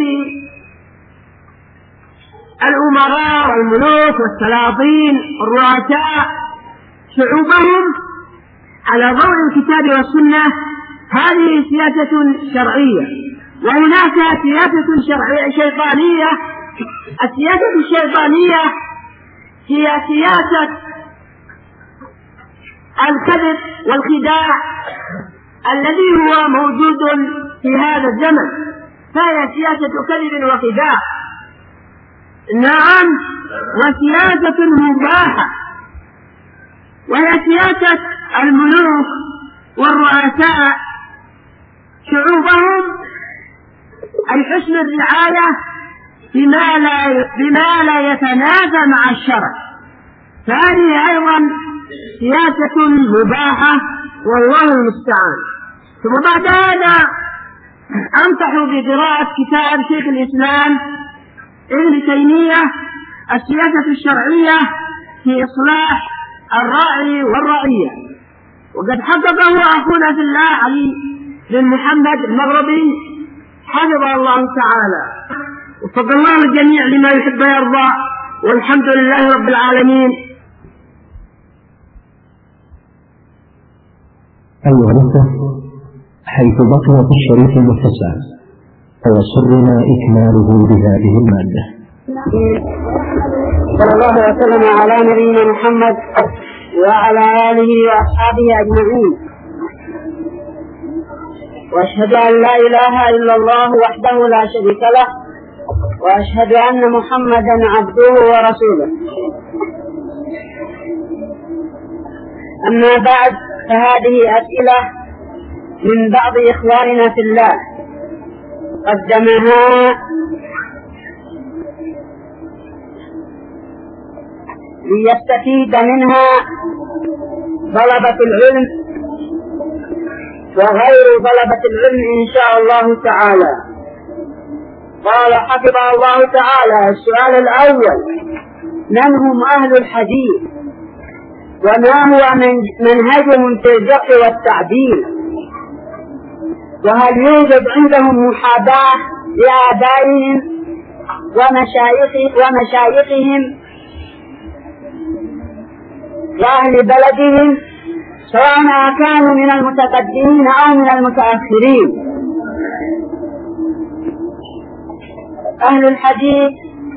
[SPEAKER 1] الأمراء والملوك والسلاطين والرؤساء شعوبهم على ضوء الكتاب والسنة، هذه سياسة شرعية. وهناك سياسة شرعية شيطانية. السياسة الشيطانية هي سياسة الكذب والخداع الذي هو موجود في هذا الزمن، فهي سياسة كذب وخداع. نعم، وسياسة مباحة، وهي سياسة الملوك والرؤساء شعوبهم أن حسن الرعاية بما لا بما لا يتنافى مع الشرع، فهذه أيضا سياسة مباحة، والله المستعان. ثم بعد هذا أنصح بقراءة كتاب شيخ الإسلام ابن تيمية السياسة الشرعية في إصلاح الراعي والرعية، وقد حققه أخونا في الله علي بن محمد المغربي حفظه الله تعالى، وفق الله الجميع لما يحب ويرضى، والحمد لله رب العالمين.
[SPEAKER 2] أيها الأخوة، حيث بقيت الشريط المتسع فيسرنا إكماله بهذه المادة.
[SPEAKER 1] صلى الله وسلم على نبينا محمد وعلى آله وأصحابه أجمعين، وأشهد أن لا إله إلا الله وحده لا شريك له، وأشهد أن محمدا عبده ورسوله. أما بعد، فهذه أسئلة من بعض إخواننا في الله قدمها ليستفيد منها طلبة العلم وغير طلبة العلم إن شاء الله تعالى. قال حفظه الله تعالى: السؤال الأول: من هم أهل الحديث؟ وما هو منهجهم في الجرح والتعديل؟ وهل يوجد عندهم محاباة لآبائهم ومشايخهم وأهل بلدهم، سواء كانوا من المتقدمين أو من المتأخرين؟ أهل الحديث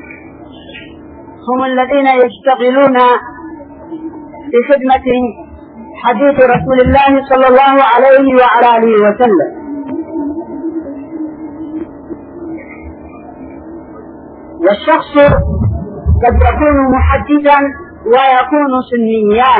[SPEAKER 1] هم الذين يشتغلون بخدمة حديث رسول الله صلى الله عليه وعلى آله وسلم. والشخص قد يكون محدثا ويكون سنيا.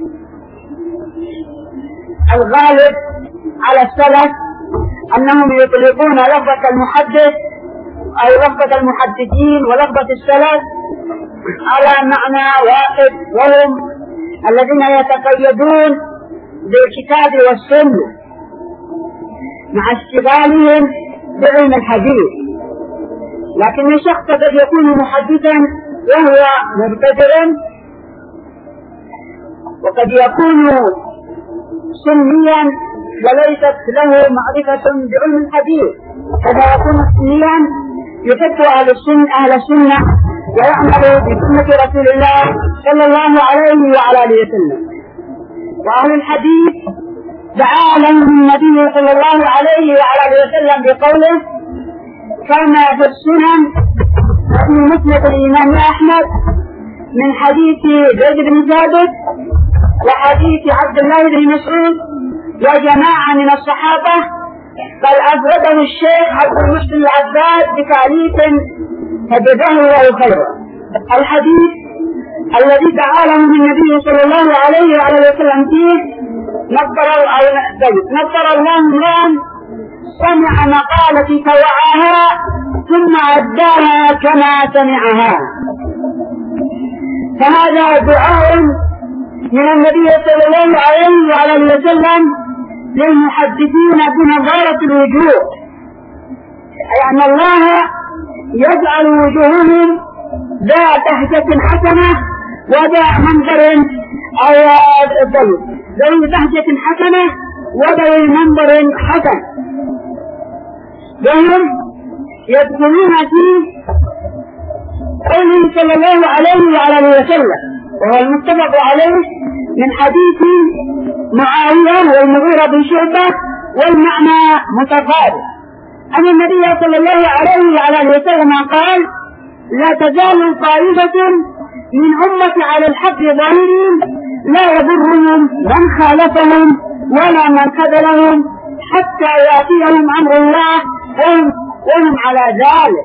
[SPEAKER 1] الغالب على السلف أنهم يطلقون لفظة المحدث أو لفظة المحدثين ولفظة السلف على معنى واحد، وهم الذين يتقيدون بالكتاب والسنة مع اشتغالهم بعلم الحديث. لكن الشخص قد يكون محدثا وهو مبتدئ، وقد يكون سنيا وليست له معرفة بعلم الحديث، فهذا يكون سنيا يحب أهل السنة أهل السنة ويعمل بسنة رسول الله صلى الله عليه وعلى آله وسلم. وأهل الحديث دعا لهم النبي صلى الله عليه وعلى آله وسلم بقوله: كما في السنن في مسند الإمام أحمد من حديث زيد بن ثابت وحديث عبد الله بن مسعود وجماعة من الصحابة، بل أفرده الشيخ عبد المحسن العباد بتعليق فجزاه الله خيرا. الحديث الذي دعا لهم النبي صلى الله عليه وعلى آله وسلم فيه: نظر الله امرأ سمع مقالتي فوعاها ثم أداها كما سمعها. فهذا دعاء من النبي صلى الله عليه وعلى آله وسلم للمحدثين بنظارة الوجوه، أي أن الله يجعل وجوههم ذات بهجة حسنة وذات منظر أو ذوي بهجة حسنة وذوي منظر حسن، وهم يدخلون في قوله صلى الله عليه وعلى آله وسلم، وهو المتفق عليه من حديث معاوية والمغيرة بن شعبة، والمعنى متقارب، أن النبي صلى الله عليه وعلى آله وسلم قال: لا تزال طائفة من أمتي على الحق ظاهرين لا يضرهم من خالفهم ولا من خذلهم حتى يأتيهم أمر الله وهم, وهم على ذلك.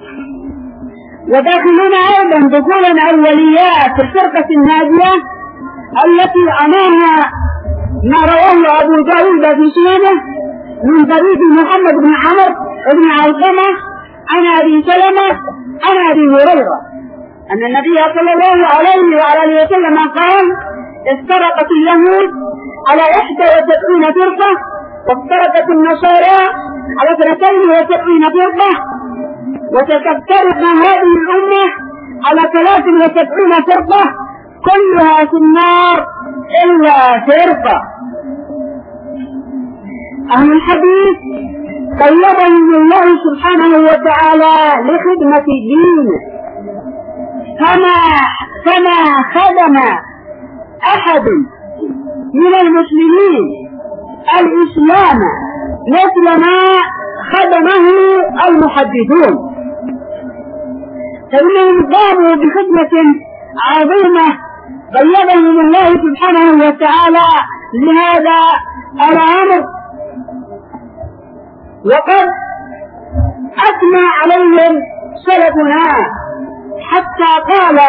[SPEAKER 1] وداخلون أيضا دخولا أوليات في الفرقة الناجية التي أمامها ما رواه أبو داود في سننه من طريق محمد بن عمرو بن علقمة عن أبي سلمة عن أبي هريرة أن النبي صلى الله عليه وعلى آله وسلم قال: افترقت اليهود على إحدى وسبعين فرقة، وافترقت النصارى على اثنتين وسبعين فرقة، وستفترق هذه الأمة على ثلاث وسبعين فرقة كلها في النار إلا فرقة. أهل الحديث طيبهم الله سبحانه وتعالى لخدمة دينه، فما فما خدم أحد من المسلمين الإسلام مثل ما خدمه المحدثون، فإنهم قاموا بخدمة عظيمة طيبهم الله سبحانه وتعالى لهذا الأمر، وقد أثنى عليهم سلفنا حتى قال: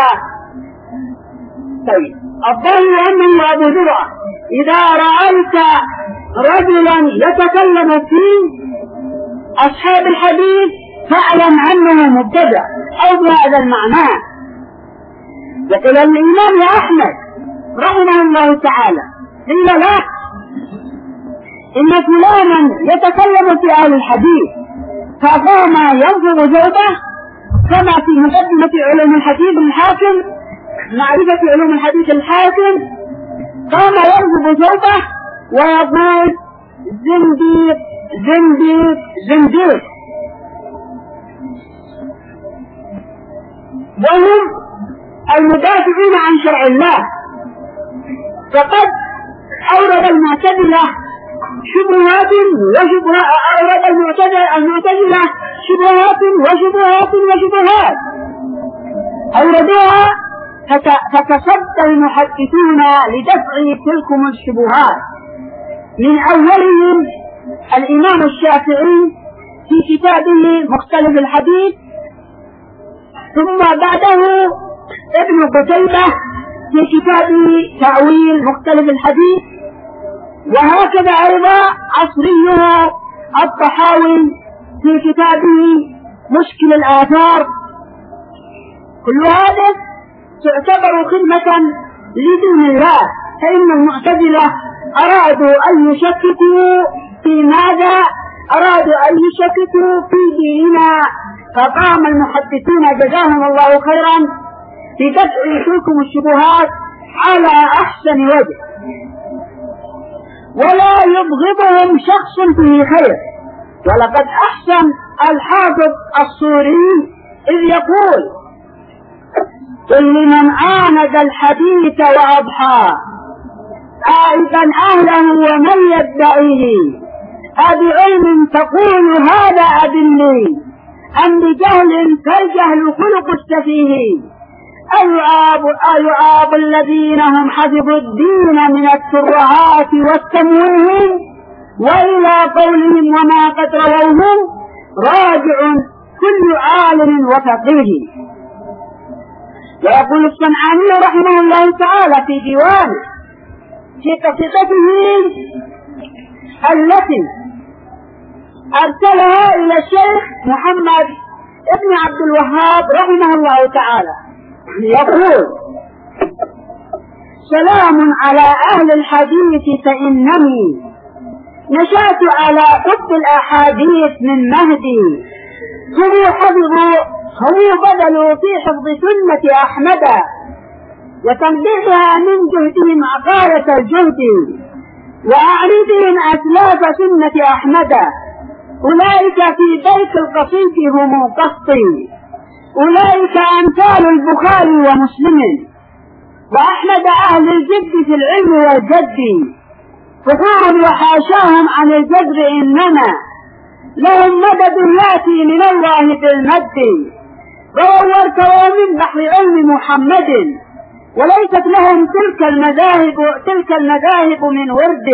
[SPEAKER 1] طيب الظاهر أنه أبو ذرة إذا رأيت رجلا يتكلم في أصحاب الحديث فاعلم أنه مبتدع أو بهذا المعنى. وقال الإمام أحمد رحمه الله تعالى: إلا لا إن فلانا يتكلم في أهل الحديث فقام ينظر جوده، كما في مقدمة علوم الحديث الحاكم معرفة علوم الحديث الحاكم قام ينظر جوده ويقول: زنديق زنديق زنديق. وهم المدافعين عن شرع الله، فقد أورد المعتزلة شبهات وشبهات أورد المعتزلة شبهات وشبهات وشبهات أوردوها، فتصدى المحدثون لدفع تلكم الشبهات، من أولهم الإمام الشافعي في كتابه مختلف الحديث، ثم بعده ابن قتيبة في كتابه تأويل مختلف الحديث، وهكذا أيضا عصريه الطحاوي في كتابه مشكل الآثار. كل هذا تعتبر خدمة لدين الله، فإن المعتزلة أرادوا أن يشككوا في ماذا؟ أرادوا أن يشككوا في ديننا، فقام المحدثون جزاهم الله خيرا بدفع تلكم الشبهات على أحسن وجه. ولا يبغضهم شخص فيه خير. ولقد أحسن الحافظ الصوري إذ يقول: كل من عاند الحديث وأضحى آئبا أهله ومن يدعيه أبعلم تقول هذا أدلي أم بجهل فالجهل خلق السفيه أيعاب, أيعاب الذين هم حفظوا الدين من الترهات والتمويه وإلى قولهم وما قد رووهم راجع كل عالم وفقيه. ويقول الصنعاني رحمه الله تعالى في ديوانه في قصيدته التي أرسلها إلى الشيخ محمد ابن عبد الوهاب رحمه الله تعالى، يقول: سلام على أهل الحديث فإنني نشأت على حب الأحاديث من مهدي، هم حفظوا هم بدلوا في حفظ سنة أحمد وتنبيهها من جهدهم عقالة الجهد وأعرضهم أسلاف سنة أحمد. أولئك في بيت القصيد هم قصي، أولئك أمثال البخاري ومسلم وأحمد أهل الجد في العلم والجد، فخور وحاشاهم عن الجدر إنما لهم مدد يأتي من الله بالمد، رووا ارتووا من بحر علم محمد وليست لهم تلك المذاهب تلك المذاهب من ورد،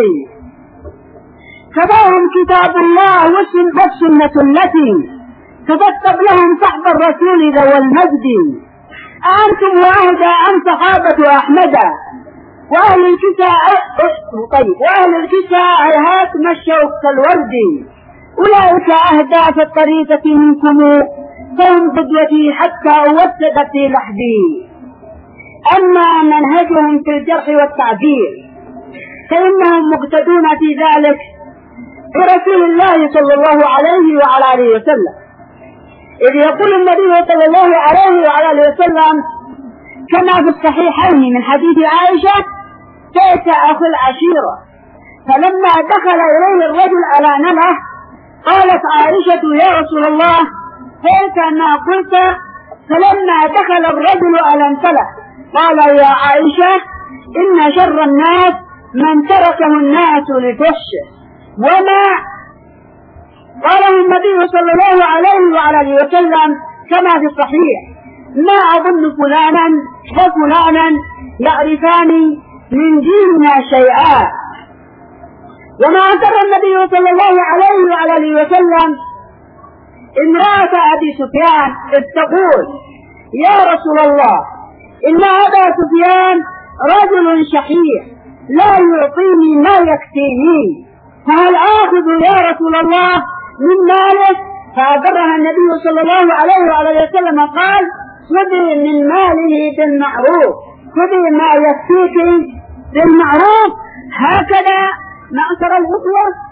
[SPEAKER 1] كفاهم كتاب الله والسنة التي تكتب لهم صحب الرسول ذو المجد. أنتم وأهدى أم صحابة أحمد وأهل الكساء طيب وأهل الكساء هات مشوا كالورد، أولئك أهدى في الطريقة منكم فهم قدوتي حتى أوسد في لحدي. أما منهجهم في الجرح والتعبير فإنهم مقتدون في ذلك برسول الله صلى الله عليه وعلى آله وسلم، إذ يقول النبي صلى الله عليه وعلى آله وسلم كما في الصحيحين من حديث عائشة: كيف أخو العشيرة. فلما دخل إليه الرجل على نله قالت عائشة: يا رسول الله كيف ما قلت؟ فلما دخل الرجل على انتله قال: يا عائشة إن شر الناس من تركه الناس لفحشه. وما قاله النبي صلى الله عليه وعلى اله وسلم كما في الصحيح: ما أظن فلانا وفلانا يعرفان من ديننا شيئا. وما أنكر النبي صلى الله عليه وعلى اله وسلم امرأة أبي سفيان إذ تقول: يا رسول الله إن أبا سفيان رجل شحيح لا يعطيني ما يكفيني، فهل آخذ يا رسول الله من ماله؟ فأبرها النبي صلى الله عليه وعلى وسلم قال: خذي من ماله بالمعروف، خذي ما يكفيك بالمعروف. هكذا معشر الإخوة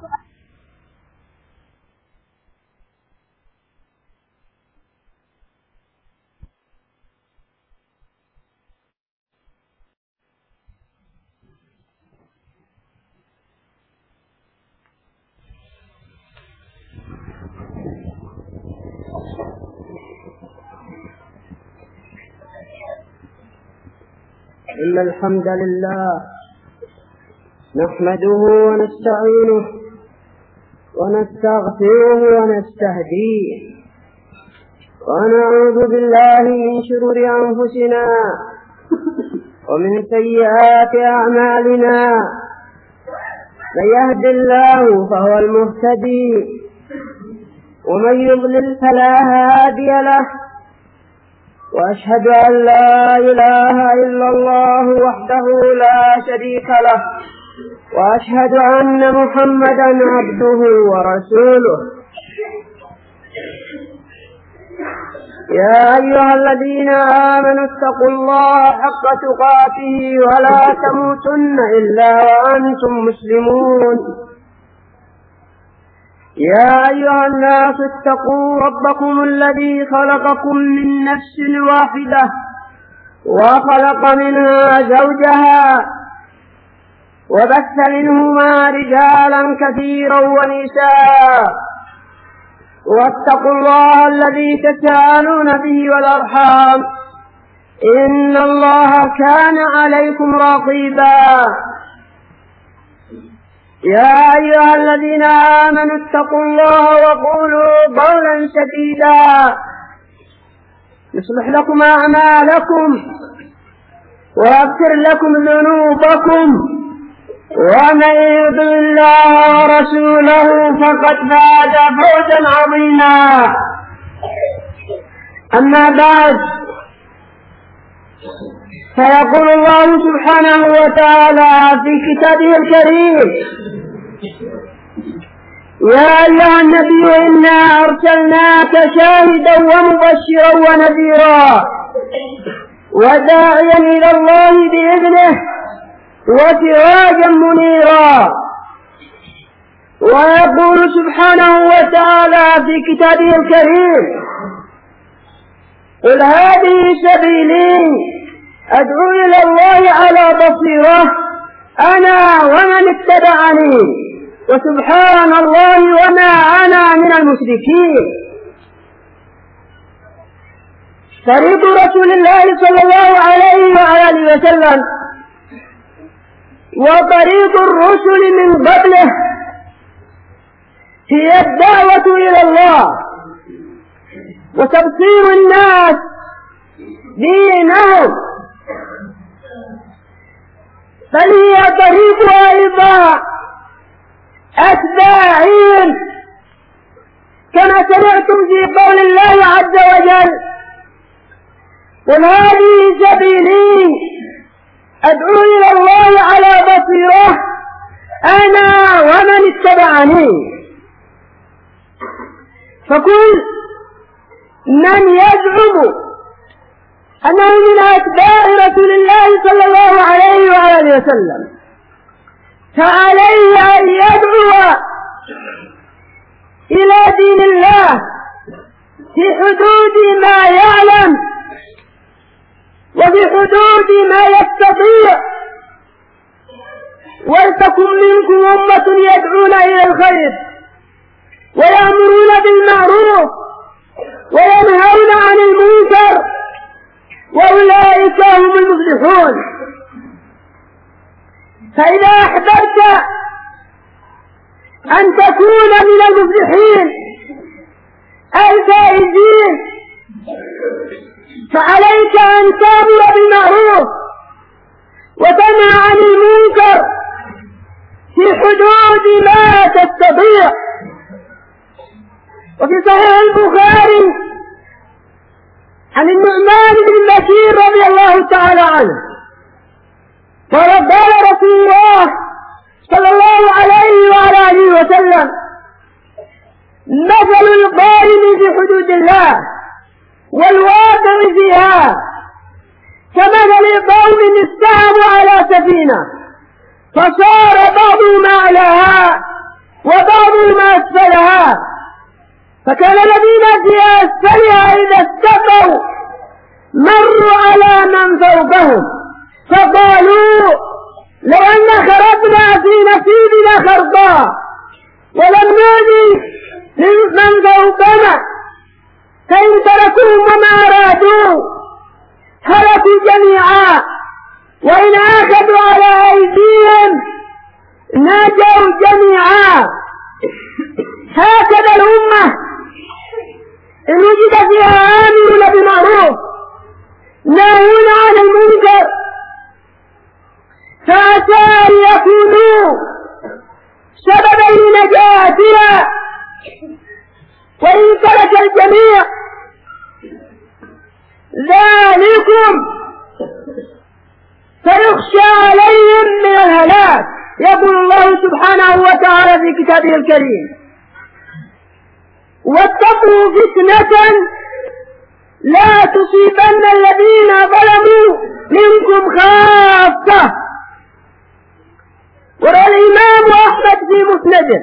[SPEAKER 3] إن الحمد لله نحمده ونستعينه ونستغفره ونستهديه ونعوذ بالله من شرور أنفسنا ومن سيئات أعمالنا، من يهد الله فهو المهتدي ومن يضلل فلا هادي له، وأشهد أن لا إله إلا الله وحده لا شريك له، وأشهد أن محمدا عبده ورسوله. يا أيها الذين آمنوا اتقوا الله حق تقاته ولا تموتن إلا وأنتم مسلمون. يا أيها الناس اتقوا ربكم الذي خلقكم من نفس واحدة وخلق منها زوجها وبث منهما رجالا كثيرا ونساء واتقوا الله الذي تساءلون به والأرحام إن الله كان عليكم رقيبا. يا أيها الذين آمنوا اتقوا الله وقولوا قولا سديدا يصلح لكم أعمالكم ويغفر لكم ذنوبكم ومن يطع الله ورسوله فقد فاز فوزا عظيما. أما بعد، فيقول الله سبحانه وتعالى في كتابه الكريم: يا أيها النبي إنا أرسلناك شاهدا ومبشرا ونذيرا وداعيا إلى الله بإذنه وسراجا منيرا. ويقول سبحانه وتعالى في كتابه الكريم: قل هذه سبيلي أدعو إلى الله على بصيرة أنا ومن اتبعني وسبحان الله وما أنا من المشركين. طريق رسول الله صلى الله عليه وآله وسلم وطريق الرسل من قبله هي الدعوة إلى الله وتبصير الناس دينهم، بل هي طريق أيضا أتباعين، كما سمعتم في قول الله عز وجل: قل هذه سبيلي أدعو إلى الله على بصيرة أنا ومن اتبعني. فكل من يزعم أنه من أتباع رسول الله صلى الله عليه وآله وسلم فعليه أن يدعو إلى دين الله في حدود ما يعلم وفي حدود ما يستطيع. ولتكن منكم أمة يدعون إلى الخير ويأمرون بالمعروف وينهون عن المنكر وأولئك هم المفلحون. فإذا أحببت أن تكون من المفلحين الفائزين فعليك أن تأمر بالمعروف وتنهى عن المنكر في حدود ما تستطيع. وفي صحيح البخاري عن النعمان بن بشير رضي الله تعالى عنه قال: قال رسول الله صلى الله عليه وعلى آله وسلم: مثل القائم في حدود الله والواقع فيها كمثل قوم استهموا على سفينة فصار بعضهم أعلاها وبعضهم أسفلها، فكان الذين في أسفلها إذا استقوا مروا على من فوقهم فقالوا: لو أن خرجنا في نصيبنا خرقا ولم نأتي من فوقنا، فإن تركوهم وما أرادوا هلكوا جميعا، وإن أخذوا على أيديهم نجوا جميعا. هكذا الأمة إن وجد فيها آمرون بالمعروف ناهون عن المنكر فعسى أن يكونوا سببا لنجاتها، وإن ترك الجميع ذلكم فيخشى عليهم من الهلاك. يقول الله سبحانه وتعالى في كتابه الكريم: واتقوا فتنة لا تصيبن الذين ظلموا منكم خاصة. وروى الإمام أحمد في مسنده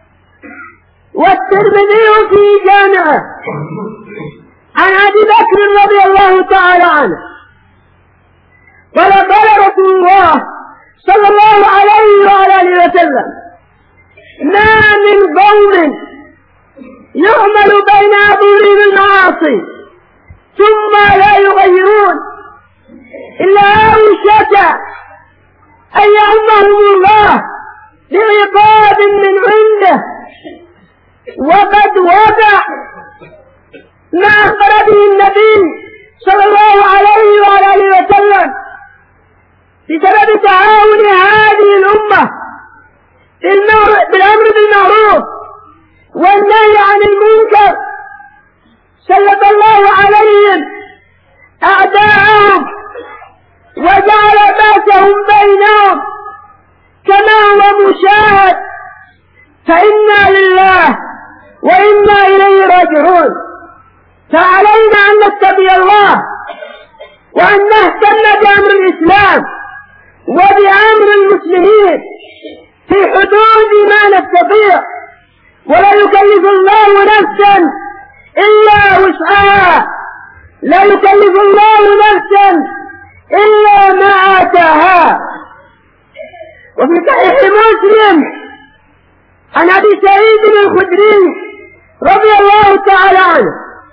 [SPEAKER 3] والترمذي في جامعه عن أبي بكر رضي الله تعالى عنه قال: قال رسول الله صلى الله عليه وعلى آله وسلم: ما من قوم يعمل بين أظهرهم المعاصي ثم لا يغيرون إلا أوشك أن يعمهم الله بعقاب من عنده. وقد وقع ما أخبر به النبي صلى الله عليه وعلى آله وسلم بسبب تعاون هذه الأمة بالأمر بالمعروف والنهي عن المنكر. سلط الله عليهم أعداءهم وجعل بأسهم بينهم كما هو مشاهد، فإنا لله وإنا إليه راجعون. فعلينا أن نتقي الله وأن نهتم بأمر الإسلام وبأمر المسلمين في حدود ما نستطيع، ولا يكلف الله نفسا إلا وسعها، لا يكلف الله نفسا إلا ما آتاها. وفي صحيح مسلم عن أبي سعيد الخدري رضي الله تعالى عنه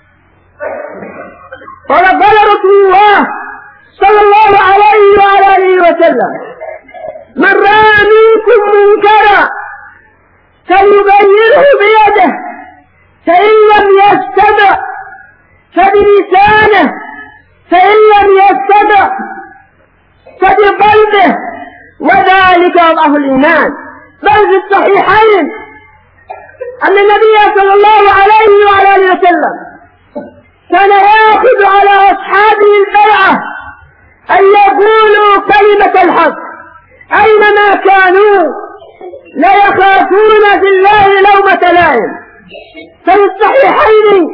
[SPEAKER 3] قال: قال رسول الله صلى الله عليه وعلى آله وسلم: من رأى منكم منكرا فليغيره بيده، فإن لم يستطع فبلسانه، فإن لم يستطع فبقلبه، وذلك أضعف الإيمان. بل في الصحيحين أن النبي صلى الله عليه وعلى آله وسلم كان يأخذ على أصحابه البيعة أن يقولوا كلمة الحق أينما كانوا، لا يخافون في الله لومة لائم. ففي الصحيحين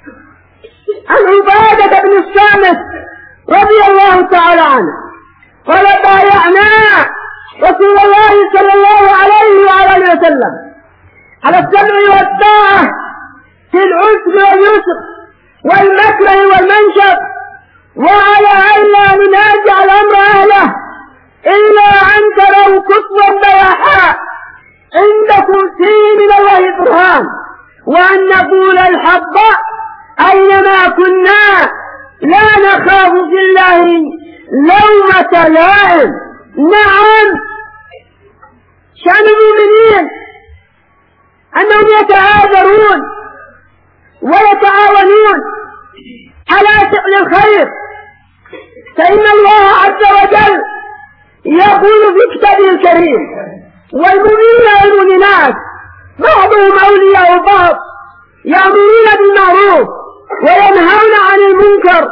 [SPEAKER 3] عن عبادة بن الصامت رضي الله تعالى عنه قال: بايعنا رسول الله صلى الله عليه وعلى آله وسلم على السمع والطاعة في العسر واليسر والمكره والمنشط، وعلى ألا ننازع الأمر أهله إلا أن تروا كفوا بواحا عندكم فيه من الله برهان، وأن نقول الحق أينما كنا لا نخاف في الله لومة لائم. نعم، شأن المؤمنين أنهم يتعاذرون ويتعاونون على فعل الخير، فإن الله عز وجل يقول في كتابه الكريم: والمؤمنين والمؤمنات بعضهم أولياء بعض يأمرون بالمعروف وينهون عن المنكر.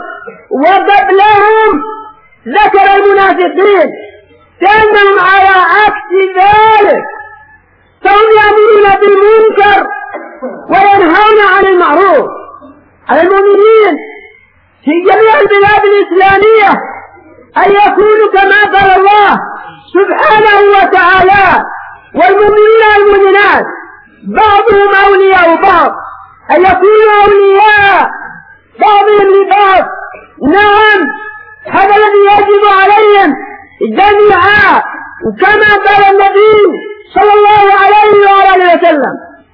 [SPEAKER 3] وقبلهم ذكر المنافقين كأنهم على عكس ذلك، فهم يأمرون بالمنكر وينهون عن المعروف. على المؤمنين في جميع البلاد الإسلامية أن يكونوا كما قال الله سبحانه وتعالى: والمؤمنين والمؤمنات بعضهم أولياء بعض، أن يكونوا أولياء بعضهم لبعض. نعم، هذا الذي يجب عليهم جميعا، كما قال النبي صلى الله عليه وآله وسلم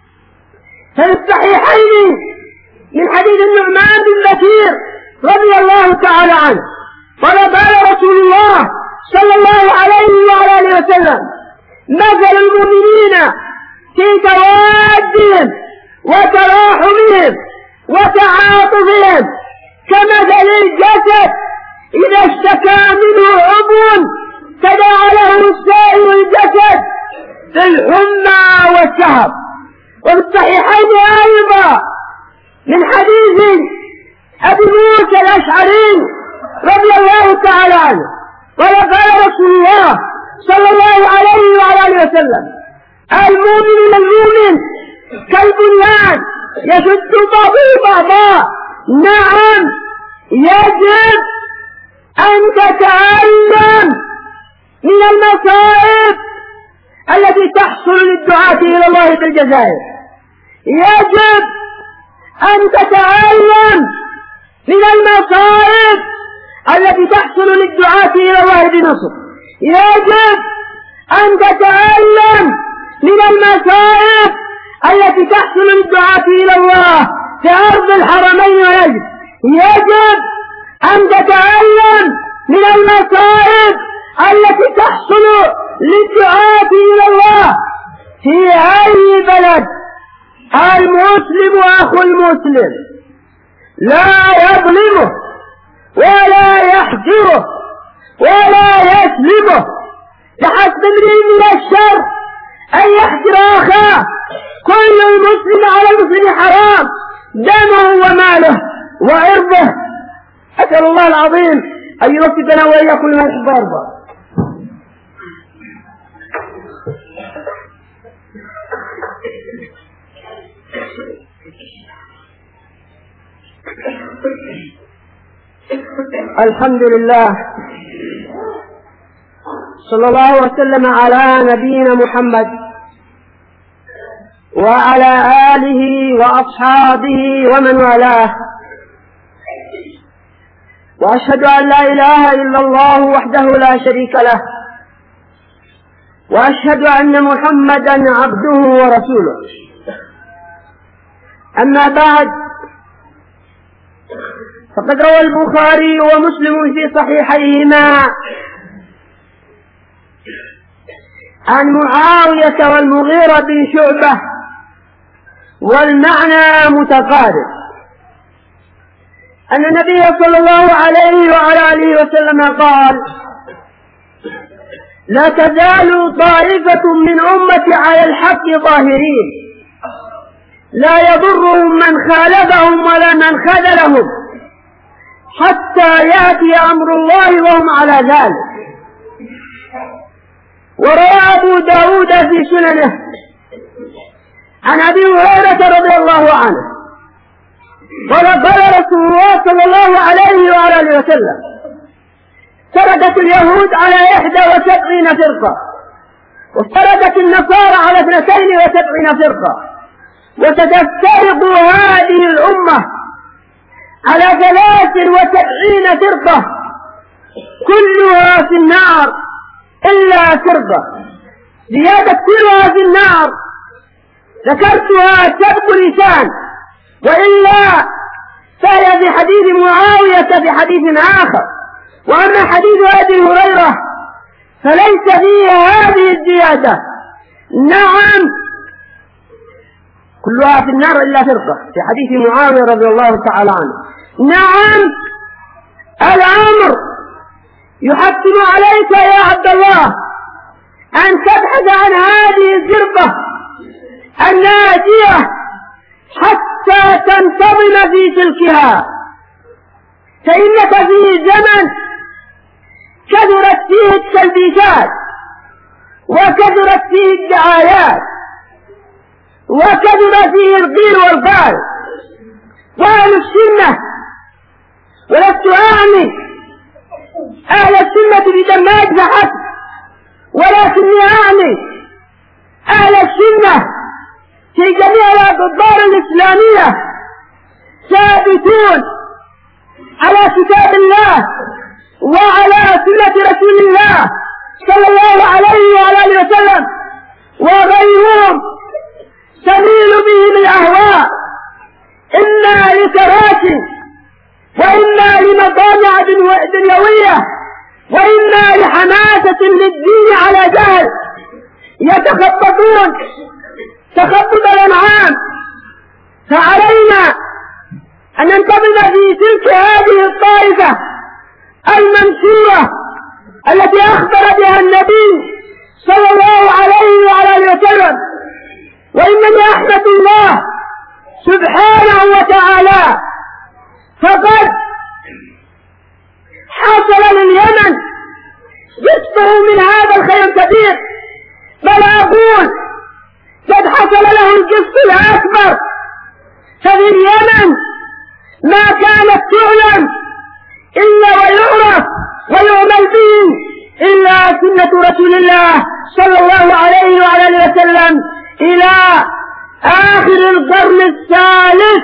[SPEAKER 3] في الصحيحين من حديث النعمان بن بشير رضي الله تعالى عنه قال: قال رسول الله صلى الله عليه وآله وسلم: مثل المؤمنين في توادهم وتراحمهم وتعاطفهم كمثل الجسد إذا اشتكى منه عضو تداعى له سائر الجسد بالحمى والسهر. وفي الصحيحين أيضا من حديث أبي موسى الأشعري رضي الله تعالى عنه قال: قال رسول الله صلى الله عليه وآله وسلم: المؤمن المؤمن كالبنيان يشد بعضه بعضا. نعم، يجب أن تتعلم من المصائب التي تحصل للدعاة إلى الله في الجزائر. يجب أن تتعلم من المصائب التي تحصل للدعاة إلى الله بنصر. يجب أن تتعلم من المصائب التي تحصل للدعاة إلى الله في أرض الحرمين ونجد. يجب أن تتعلم من المصائب التي تحصل للدعاة إلى الله في أي بلد. المسلم أخو المسلم لا يظلمه ولا يحجره ولا يسلبه، لحسب امرئ من الشر أن يحجر أخاه. كل المسلم على المسلم حرام، دمه وماله وعرضه. أسأل الله العظيم أن يوفقنا وإياكم لما يحب ويرضى. الحمد لله، صلى الله وسلم على نبينا محمد وعلى آله وأصحابه ومن والاه، وأشهد أن لا إله إلا الله وحده لا شريك له، وأشهد أن محمدا عبده ورسوله. أما بعد، فقد روى البخاري ومسلم في صحيحيهما عن معاوية والمغيرة بن شعبة والمعنى متقارب، أن النبي صلى الله عليه وعلى آله وسلم قال: لا تزال طائفة من أمتي على الحق ظاهرين، لا يضرهم من خالفهم ولا من خذلهم، حتى يأتي أمر الله وهم على ذلك. وروى أبو داود في سننه عن أبي هريرة رضي الله عنه قال: قال رسول الله صلى الله عليه وآله وسلم: افترقت اليهود على إحدى وسبعين فرقة، وافترقت النصارى على اثنتين وسبعين فرقة، وستفترق هذه الأمة على ثلاث وسبعين فرقة كلها في النار إلا فرقة. زيادة كلها في النار ذكرتها سبق لسان، وإلا فهي في حديث معاوية في حديث آخر. وأما حديث أبي هريرة فليس فيه هذه الزيادة. نعم، كلها في النار إلا فرقة في حديث معاوية رضي الله تعالى عنه. نعم، الأمر يحتم عليك يا عبد الله أن تبحث عن هذه الفرقة الناجية حتى تنتظم في سلكها، فإنك في زمن كثرت فيه التلبيسات وكثرت فيه الدعايات وكثر فيه القيل والقال. وأهل السنة، ولست أعني أهل السنة بدماج فحسب، ولكني أعني أهل السنة في جميع الأقطار الإسلامية ثابتون على كتاب الله وعلى سنة رسول الله صلى الله عليه وآله وسلم، وغيرهم تميل بهم الأهواء إما لتراك وإما لمطامع دنيوية وإما لحماسة للدين على جهل، يتخبطون تخبط الأنعام. فعلينا أن ننتظم في تلك هذه الطائفة المنصورة التي أخبر بها النبي صلى الله عليه وعلى آله وسلم. وإنني أحمد الله سبحانه وتعالى، فقد حصل لليمن جزء من هذا الخير الكبير، بل أقول قد حصل له الجزء الأكبر. ففي اليمن ما كانت تعلم إلا ويعرف ويعمل به إلا سنة رسول الله صلى الله عليه وعلى وسلم إلى آخر القرن الثالث.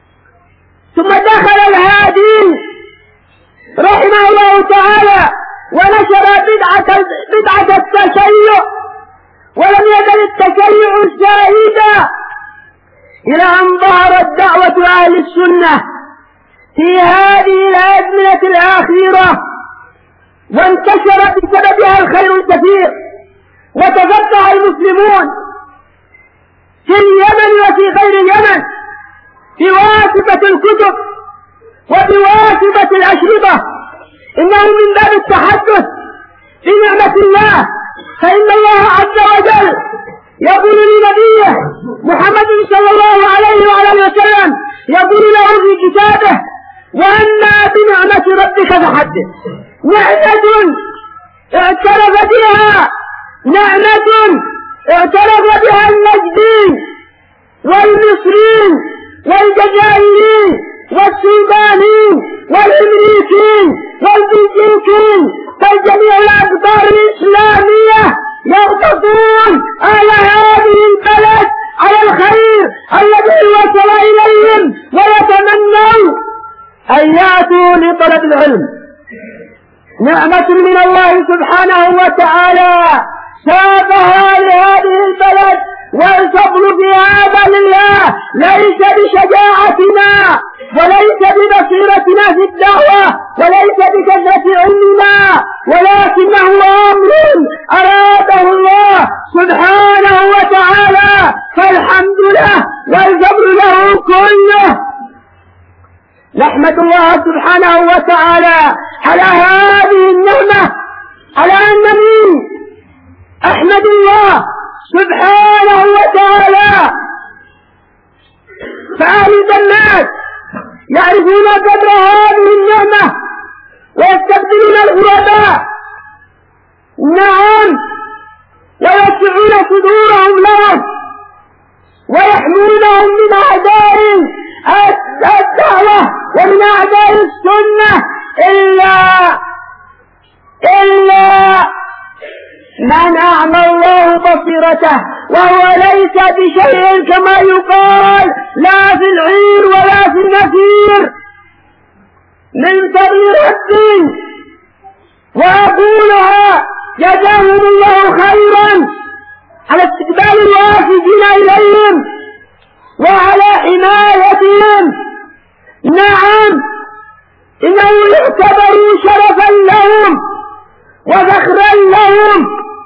[SPEAKER 3] ثم دخل الهادين رحمه الله تعالى ونشر بدعة, بدعة التشيع، ولم يزل التشيع سائدا إلى أن ظهرت دعوة أهل السنة في هذه الأزمنة الأخيرة، وانتشر بسببها الخير الكثير، وتفتح المسلمون في اليمن وفي غير اليمن بواسطة الكتب وبواسطة الأشرطة. إنه من باب التحدث بنعمة الله، فإن الله عز وجل يقول لنبيه محمد صلى الله عليه وعلى اله وسلم، يقول له في كتابه: وأما بنعمة ربك فحدث. نعمة اعترف بها نعمة اعترف بها النجدين والمصريين والجزائريين والسودانيين والامريكيين والبلجيكيين، بل جميع الاقطار الاسلاميه يغبطون على هذه البلد على الخير الذي وصل اليهم، ويتمنوا ان ياتوا لطلب العلم. نعمة من الله سبحانه وتعالى سابها لهذه البلد، والفضل في هذا لله، ليس بشجاعتنا وليس ببصيرتنا في الدعوة وليس بكثرة علمنا، ولكنه أمر أراده الله سبحانه وتعالى، فالحمد له والفضل له كله. نحمد الله سبحانه وتعالى على هذه النعمة، على أنني أحمد الله سبحانه وتعالى. فأهل الناس يعرفون قدر هذه النعمة ويستبدلون الغرباء، نعم، ويوسعون صدورهم لهم ويحمونهم من أعداء الدعوة ومن أعداء السنة، إلا إلا من أعمى الله بصيرته، وهو ليس بشيء كما يقال، لا في العير ولا في النفير من سبيل الدين. وأقولها جزاهم الله خيرا على استقبال الوافدين إليهم وعلى حمايتهم. نعم، إنه يعتبر شرفا لهم وفخرا لهم،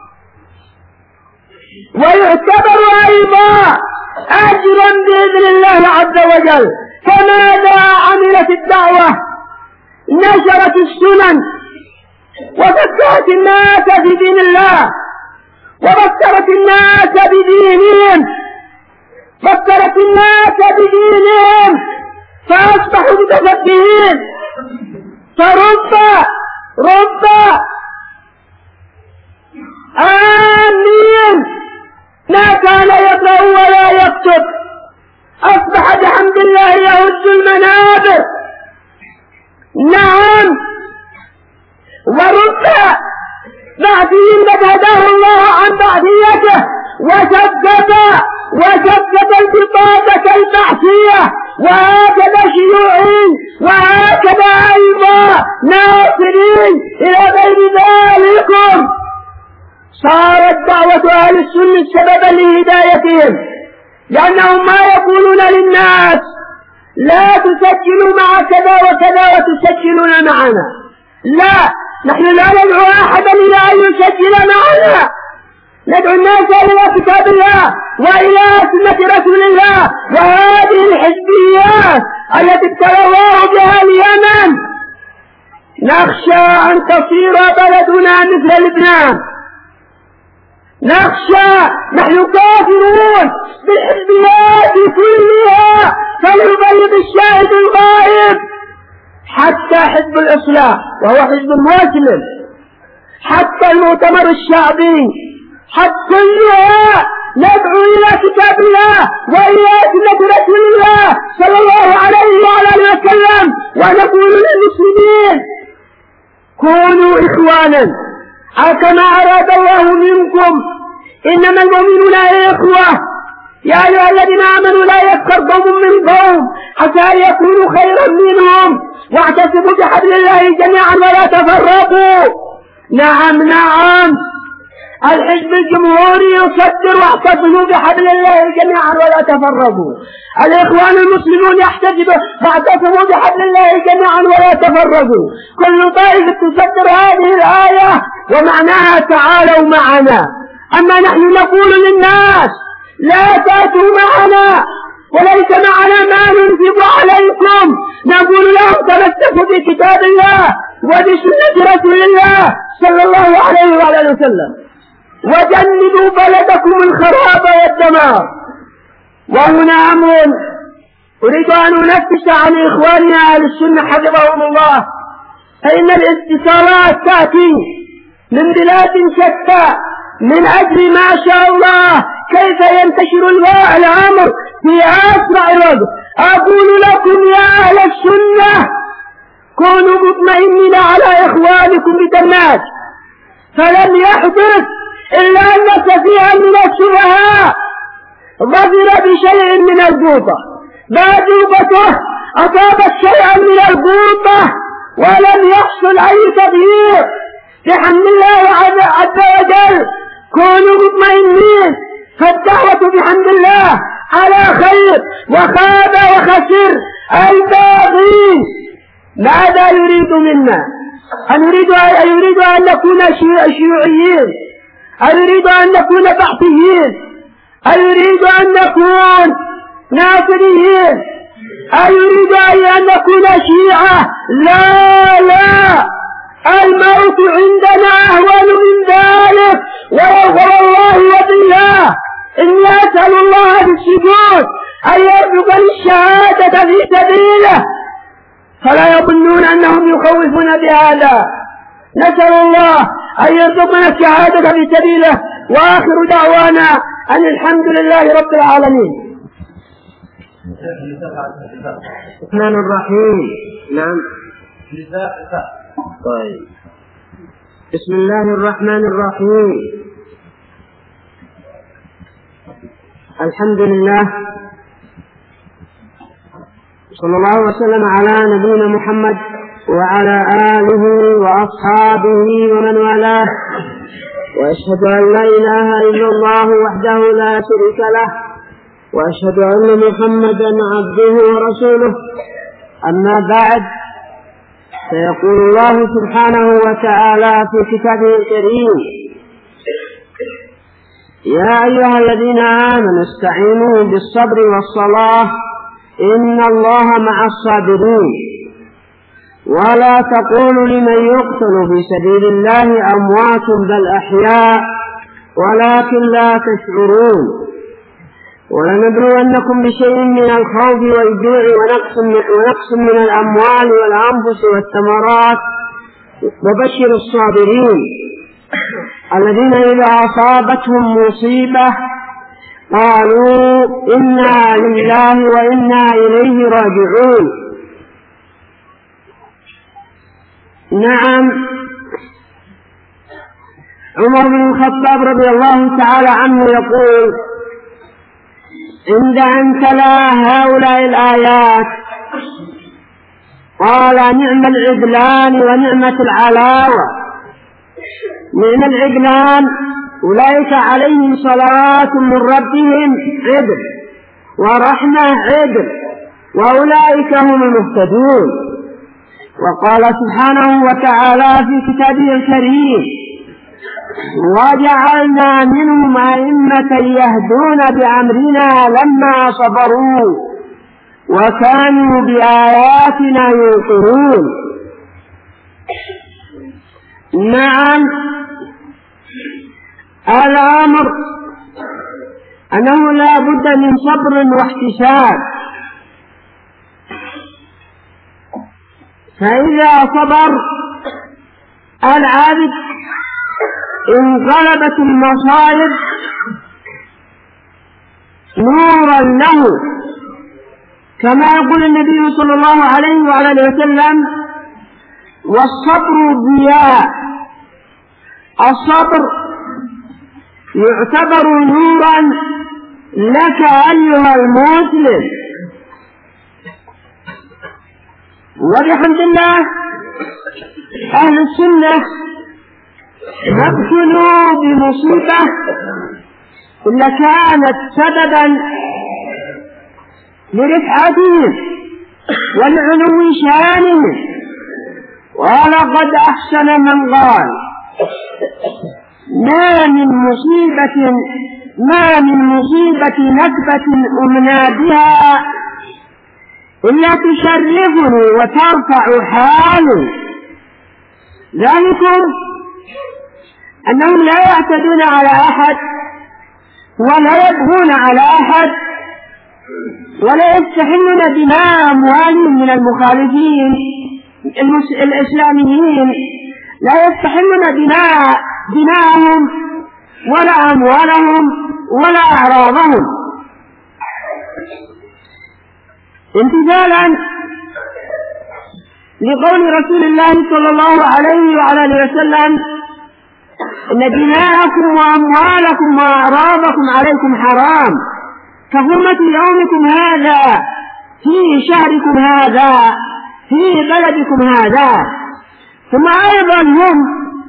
[SPEAKER 3] ويعتبر أيضا أجرا بإذن الله عز وجل. فماذا عملت الدعوة؟ نشرت السنن وذكرت الناس في دين الله، وذكرت الناس بدينهم، ذكرت الناس بدينهم، فأصبحوا متفقهين. فرب رب آمين ما كان يقرأ ولا يكتب أصبح بحمد الله يهز المنابر. نعم، ورب بعدهم قد هداه الله عن بعديته وشدد وشدد البطاقة البحثية، وهكذا شيوعين وهكذا أيضا ناصرين إلى غير ذلكم. صارت دعوة أهل السنة سببا لهدايتهم، لأنهم ما يقولون للناس لا تسجلوا مع كذا وكذا وتسجلون معنا، لا، نحن لا ندعو أحدا إلى أن يسجل معنا، ندعو الناس إلى كتاب الله وإلى سنة رسول الله. وهذه الحزبيات التي ابتلى الله بها اليمن نخشى أن تصير بلدنا مثل لبنان. نخشى، نحن كافرون بالحزبيات كلها، فليبلغ الشاهد الغائب. حتى حزب الإصلاح وهو حزب مسلم، حتى المؤتمر الشعبي، حتى كلها ندعو إلى كتاب الله وإلى سنة رسول الله صلى الله عليه وعلى اله وسلم، ونقول للمسلمين كونوا إخوانا كما أراد الله منكم، إنما المؤمنون إخوة. يا أيها الذين آمنوا لا يسخر قوم من قوم حتى أن يكونوا خيرا منهم، واعتصموا بحبل الله جميعا ولا تفرقوا. نعم نعم الحزب الجمهوري يصدر واعتصموا بحبل الله جميعا ولا تفرقوا. الإخوان المسلمون يحتجبوا واعتصموا بحبل الله جميعا ولا تفرقوا. كل طائفة تصدر هذه الآية ومعناها تعالوا معنا. أما نحن نقول للناس لا تأتوا معنا وليس معنا ما ننفق عليكم، نقول لهم تمسكوا بكتاب الله وبسنة رسول الله صلى الله عليه وعلى وسلم وجنبوا بلدكم الخراب والدمار. وهنا أمر أريد أن أنفس عن إخواننا أهل السنة حفظهم الله، فإن الاتصالات تأتي من بلاد شتى من أجل ما شاء الله كيف ينتشر الأمر في أسرع وقت. أقول لكم يا أهل السنة كونوا مطمئنين على إخوانكم بدماج، فلم يحدث إلا أن سفيها من السفهاء ظفر بشيء من البوطة، بادوبته أصابت شيئا من البوطة ولم يحصل أي تغيير بحمد الله عز وجل. كونوا مطمئنين، فالدعوة بحمد الله على خير، وخاب وخسر الباغين. ماذا يريد منا؟ أن يريد أن يريد أن نكون شيوعيين، أن يريد أن نكون بعثيين، أن يريد أن نكون ناصريين، أن يريد أن نكون شيعة. لا لا، الموت عندنا أهون من ذلك. والله وبالله إني أسأل الله بالسجود أن يرزقني الشهادة في سبيله، فلا يظنون أنهم يخوفون بهذا. نسأل الله أن يرزقنا الشهادة في سبيله. وآخر دعوانا أن الحمد لله رب العالمين. الرحمن الرحيم. نعم. طيب. بسم الله الرحمن الرحيم. الحمد لله، صلى الله وسلم على نبينا محمد وعلى آله وأصحابه ومن والاه، وأشهد أن لا إله إلا الله وحده لا شريك له، وأشهد أن محمدا عبده ورسوله. أما بعد، فيقول الله سبحانه وتعالى في كتابه الكريم: يا أيها الذين آمنوا استعينوا بالصبر والصلاة إن الله مع الصابرين، ولا تقولوا لمن يقتل في سبيل الله أموات بل أحياء ولكن لا تشعرون. ولنبلونكم بشيء من الخوف والجوع ونقص من, ونقص من الأموال والأنفس والثمرات، وبشر الصابرين الذين إذا أصابتهم مصيبة قالوا إنا لله وإنا إليه راجعون. نعم، عمر بن الخطاب رضي الله تعالى عنه يقول عند أن تلا هؤلاء الآيات قال: نعم العدلان ونعمة العلاوة. نعم العدلان أولئك عليهم صلاة من ربهم عدل ورحمة عدل، وأولئك هم المهتدون. وقال سبحانه وتعالى في كتابه الكريم: وجعلنا منهم أئمة يهدون بأمرنا لما صبروا وكانوا بآياتنا يوقنون. نعم، الأمر أنه لا بد من صبر واحتساب، فإذا صبر العابد انقلبت المصائب نورا له، كما يقول النبي صلى الله عليه وعلى وسلم: والصبر ضياء. الصبر يعتبر نورا لك أيها المسلم. وبحمد الله أهل السنة ما ابتلوا بمصيبة إلا كانت سببا لرفعتهم والعلو شانهم. ولقد أحسن من قال ما من مصيبة ما من مصيبة نكبة أمنا بها إلا تشرفني وترفع حالي. ذلكم أنهم لا يعتدون على أحد ولا يبغون على أحد ولا يستحلون دماء أموالهم من المخالفين الإسلاميين، لا يستحلون دماء دماءهم ولا أموالهم ولا أعراضهم، امتثالا لقول رسول الله صلى الله عليه وعلى آله وسلم: إن دماءكم وأموالكم وأعراضكم عليكم حرام كحرمة يومكم هذا في شهركم هذا في بلدكم هذا. ثم أيضا هم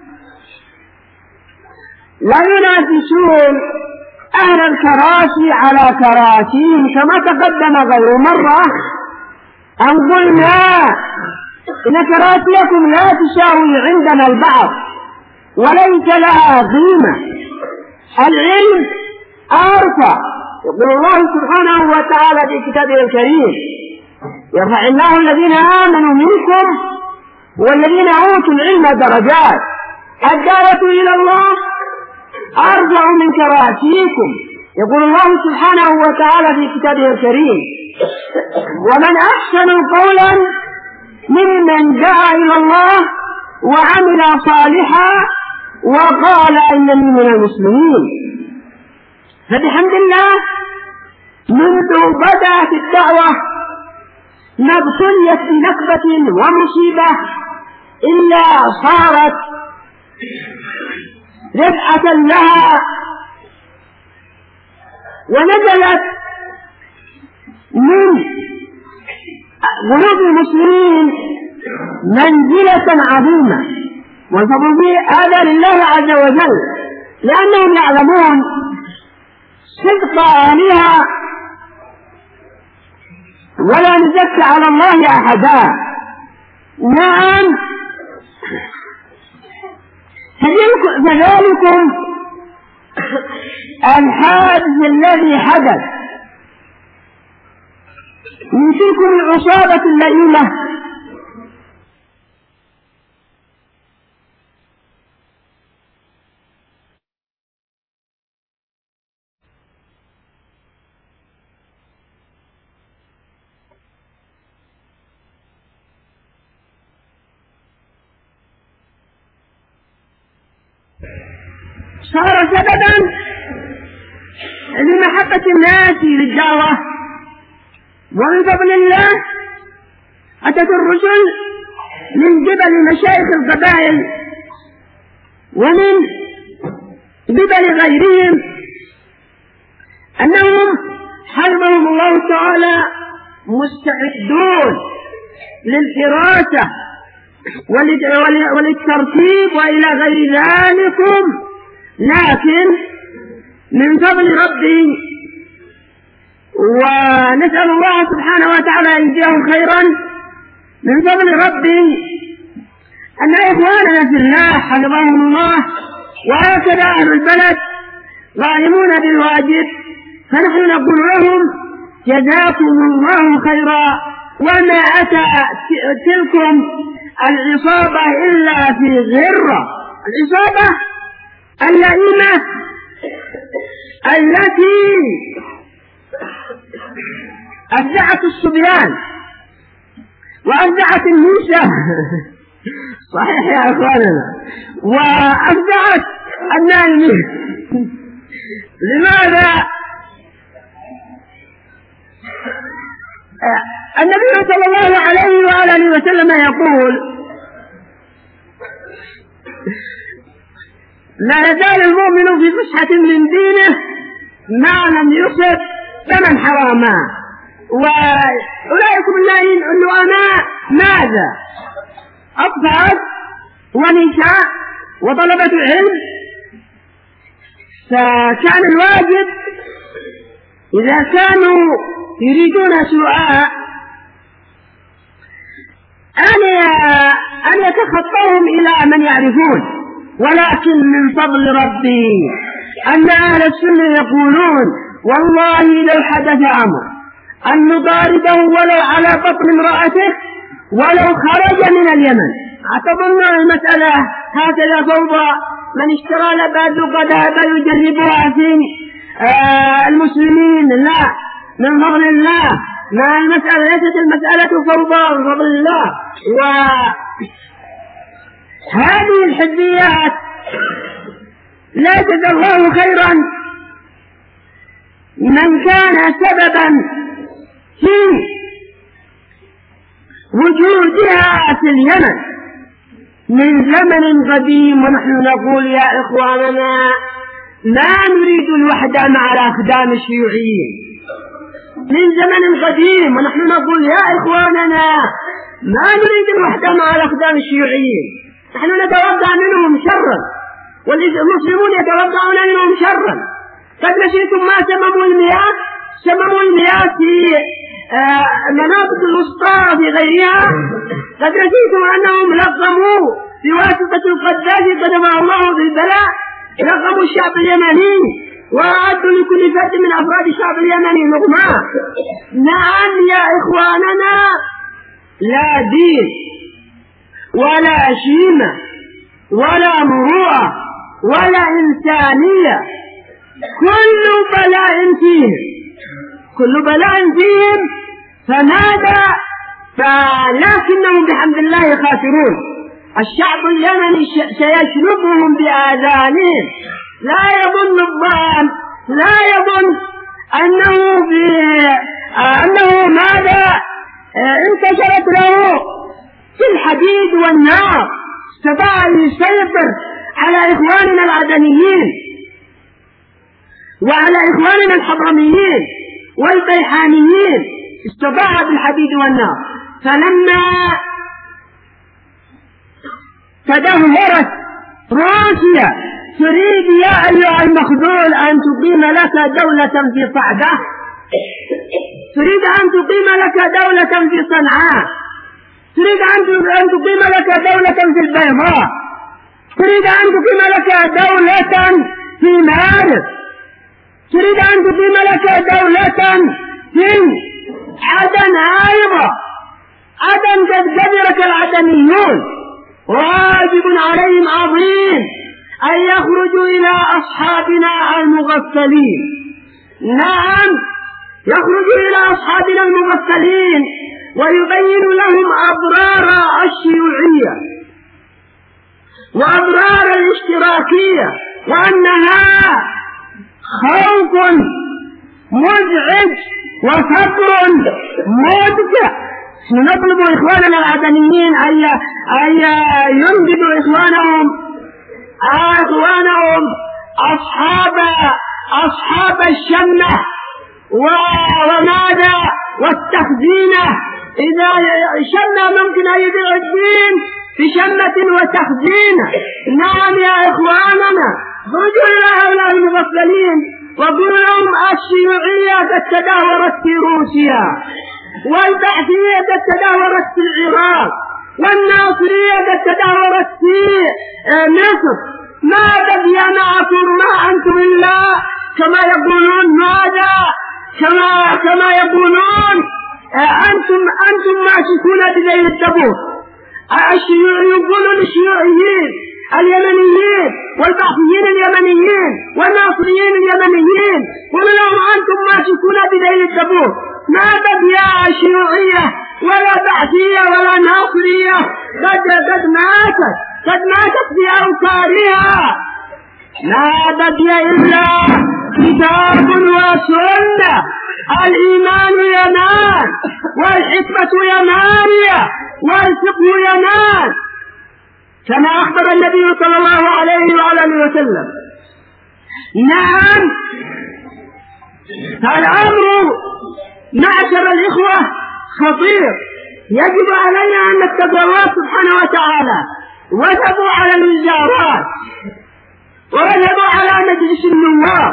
[SPEAKER 3] لا ينافسون أهل الكراسي على كراسيهم، كما تقدم غير مرة أن قلنا إن كراسيكم لا تساوي عندنا البعض وليس لها قيمة. العلم أرفع. يقول الله سبحانه وتعالى في كتابه الكريم: يرفع الله الذين آمنوا منكم والذين أوتوا العلم درجات. الدعوة إلى الله أرفع من كراسيكم. يقول الله سبحانه وتعالى في كتابه الكريم: ومن أحسن قولا ممن دعا إلى الله وعمل صالحا وقال إنني من المسلمين. فبحمد الله منذ بدأت الدعوة ما ابتليت بنكبة ومصيبة إلا صارت رفعة لها ونزلت من قلوب المسلمين منزلة عظيمة، والفضل هذا لله عز وجل، لأنهم يعلمون صدق أهلها ولا نزكي على الله أحدا. نعم، فذلكم الحادث الذي حدث من تلكم العصابة اللئيمة صار سببا لمحبة الناس للدعوة. ومن فضل الله أتت الرسل من قبل مشايخ القبائل ومن قبل غيرهم أنهم حرمهم الله تعالى مستعدون للحراسة وللترتيب وإلى غير ذلك، لكن من فضل ربي ونسأل الله سبحانه وتعالى أن يجزيهم خيرا، من فضل ربي أن إخواننا في الله حفظهم الله وهكذا أهل البلد قائمون بالواجب، فنحن نقول لهم جزاكم الله خيرا، وما أتى تلكم العصابة إلا في غرة. العصابة اللئيمة التي أفزعت الصبيان وأفزعت النساء صحيح يا أخواننا، وأفزعت النائمين. لماذا؟ النبي صلى الله عليه وآله وسلم يقول: لا يزال المؤمن في فسحة من دينه ما لم يصب ثمن حراما. وأولئكم اللعناء ماذا؟ أطفال ونساء وطلبة العلم، فكان الواجب إذا كانوا يريدون سوءا أن يتخطوهم إلى من يعرفون، ولكن من فضل ربي أن أهل السنة يقولون والله لو حدث أمر أن نضاربه ولو على بطن امرأته ولو خرج من اليمن. أتظن المسألة هكذا فوضى؟ من اشترى لباد قد يجربها في آه المسلمين؟ لا، من فضل الله. ما المسألة ليست المسألة فوضى، من فضل الله. وهذه الحزبيات لا جزى الله خيرا من كان سببا في وجودها في اليمن من زمن قديم، ونحن نقول يا إخواننا لا نريد الوحدة مع الأقدام الشيوعيين من زمن قديم، ونحن نقول يا إخواننا ما نريد الوحدة مع الأقدام الشيوعيين. نحن نتوقع منهم شرا، والمسلمون يتوقعون منهم شرا. قد نسيتم ما سمموا المياه سمموا المياه في آه مناطق الوسطى في غيرها. قد نسيتم أنهم لقموا بواسطة القذافي قدمه الله بالبلاء، لقموا الشعب اليمني وأعدوا لكل فرد من أفراد الشعب اليمني لقمة. نعم يا إخواننا، لا دين ولا شيمة ولا مروءة ولا إنسانية، كل بلاء فيهم كل بلاء فيهم فماذا؟ فلكنهم بحمد الله خاسرون. الشعب اليمني سيشربهم بآذانهم. لا يظن الظان لا يظن أنه أنه ماذا انتشرت له في الحديد والنار، استطاع أن يسيطر على إخواننا العدنيين وعلى إخواننا الحضرميين والبيحانيين، استطاع بالحديد والنار. فلما تدهورت روسيا تريد يا أيها المخذول أن تقيم لك دولة في صعدة، تريد أن تقيم لك دولة في صنعاء، تريد أن تقيم لك دولة في البيضاء، تريد أن تقيم لك دولة في مارس، تريد أن تقيم لك دولة في عدن أيضا. عدن قد قدرك العدنيون، واجب عليهم عظيم أن يخرجوا إلى أصحابنا المغفلين. نعم، يخرجوا إلى أصحابنا المغفلين ويبين لهم أضرار الشيوعية وأضرار الاشتراكية، وأنها خوف مزعج وفقر مدفع. نطلب إخواننا العدنيين أن ينجدوا إخوانهم إخوانهم أصحاب أصحاب الشمة وماذا والتخزينة. إذا شمة ممكن أن يبيع الدين بشمة وتخزينة. نعم يا إخواننا، خرجوا إلى هؤلاء المغفلين وقولوا لهم الشيوعية قد تدهورت في روسيا، والبعثية قد تدهورت في العراق، والناصرية قد تدهورت في مصر. ما بقي معكم ما أنتم إلا كما يقولون ماذا كما كما يقولون أنتم أنتم ماشكون بذيل الدبور. الشيوعيين يقولون الشيوعيين اليمنيين والبعثيين اليمنيين والناصريين اليمنيين، قولوا لهم أنتم ماشكون بذيل الدبور. ما بقي شيوعية ولا بعثية ولا ناصرية، قد قد ماتت قد ماتت في أوكارها. لا بقي إلا كتاب وسنة. الإيمان ينال، والحكمة ينال، والفقه ينال، كما أخبر النبي صلى الله عليه وآله وسلم. نعم، فالأمر معشر الإخوة خطير. يجب علينا أن نتقوى الله سبحانه وتعالى وثبوا على الوزارات وذهبوا على مجلس النواب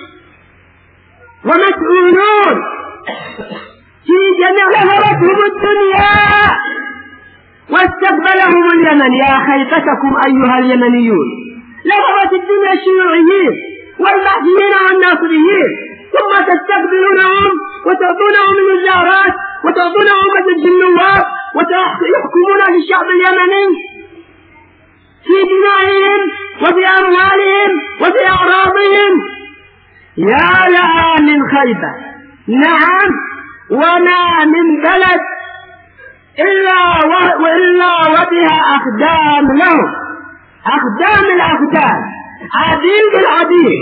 [SPEAKER 3] ومسؤولون في جميع ظهرتهم الدنيا واستقبلهم اليمن. يا خيفتكم أيها اليمنيون، لغرت الدنيا الشيوعيين والبعثيين والناصريين، ثم تستقبلونهم وتعطونهم الوزارات وتعطونهم مجلس النواب ويحكمون للشعب اليمني في دمائهم وفي أموالهم وفي أعراضهم. يا لها من خيبة. نعم، وما من بلد إلا وإلا وبها أخدام لهم، أخدام الأخدام، عبيد العبيد.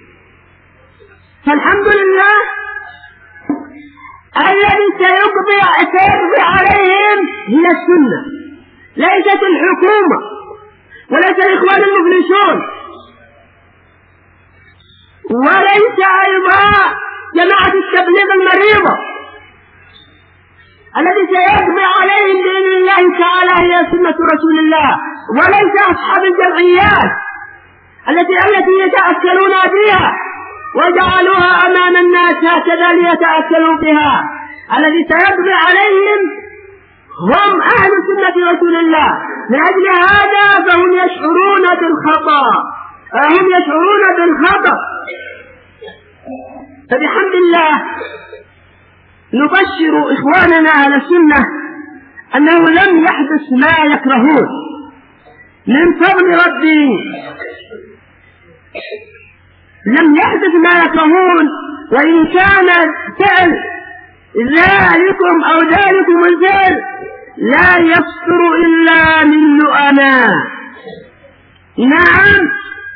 [SPEAKER 3] فالحمد لله الذي سيقضي سيقضي عليهم هي السنة، ليست الحكومة وليس الإخوان المفلسون وليس أيضا جماعة التبليغ المريضة. الذي سيقضي عليهم بإذن الله تعالى هي سنة رسول الله، وليس أصحاب الجمعيات التي التي يتأكلون بها وجعلوها أمام الناس هكذا ليتأكلوا بها. الذي سيقضي عليهم هم أهل سنة رسول الله. من أجل هذا فهم يشعرون بالخطأ، هم يشعرون بالخطأ. فبحمد الله نبشر إخواننا على السنة أنه لم يحدث ما يكرهون من فضل ربي، لم يحدث ما يكرهون. وإن كان فعل ذلكم أو ذلكم الفعل لا يصدر إلا من لؤماء. نعم،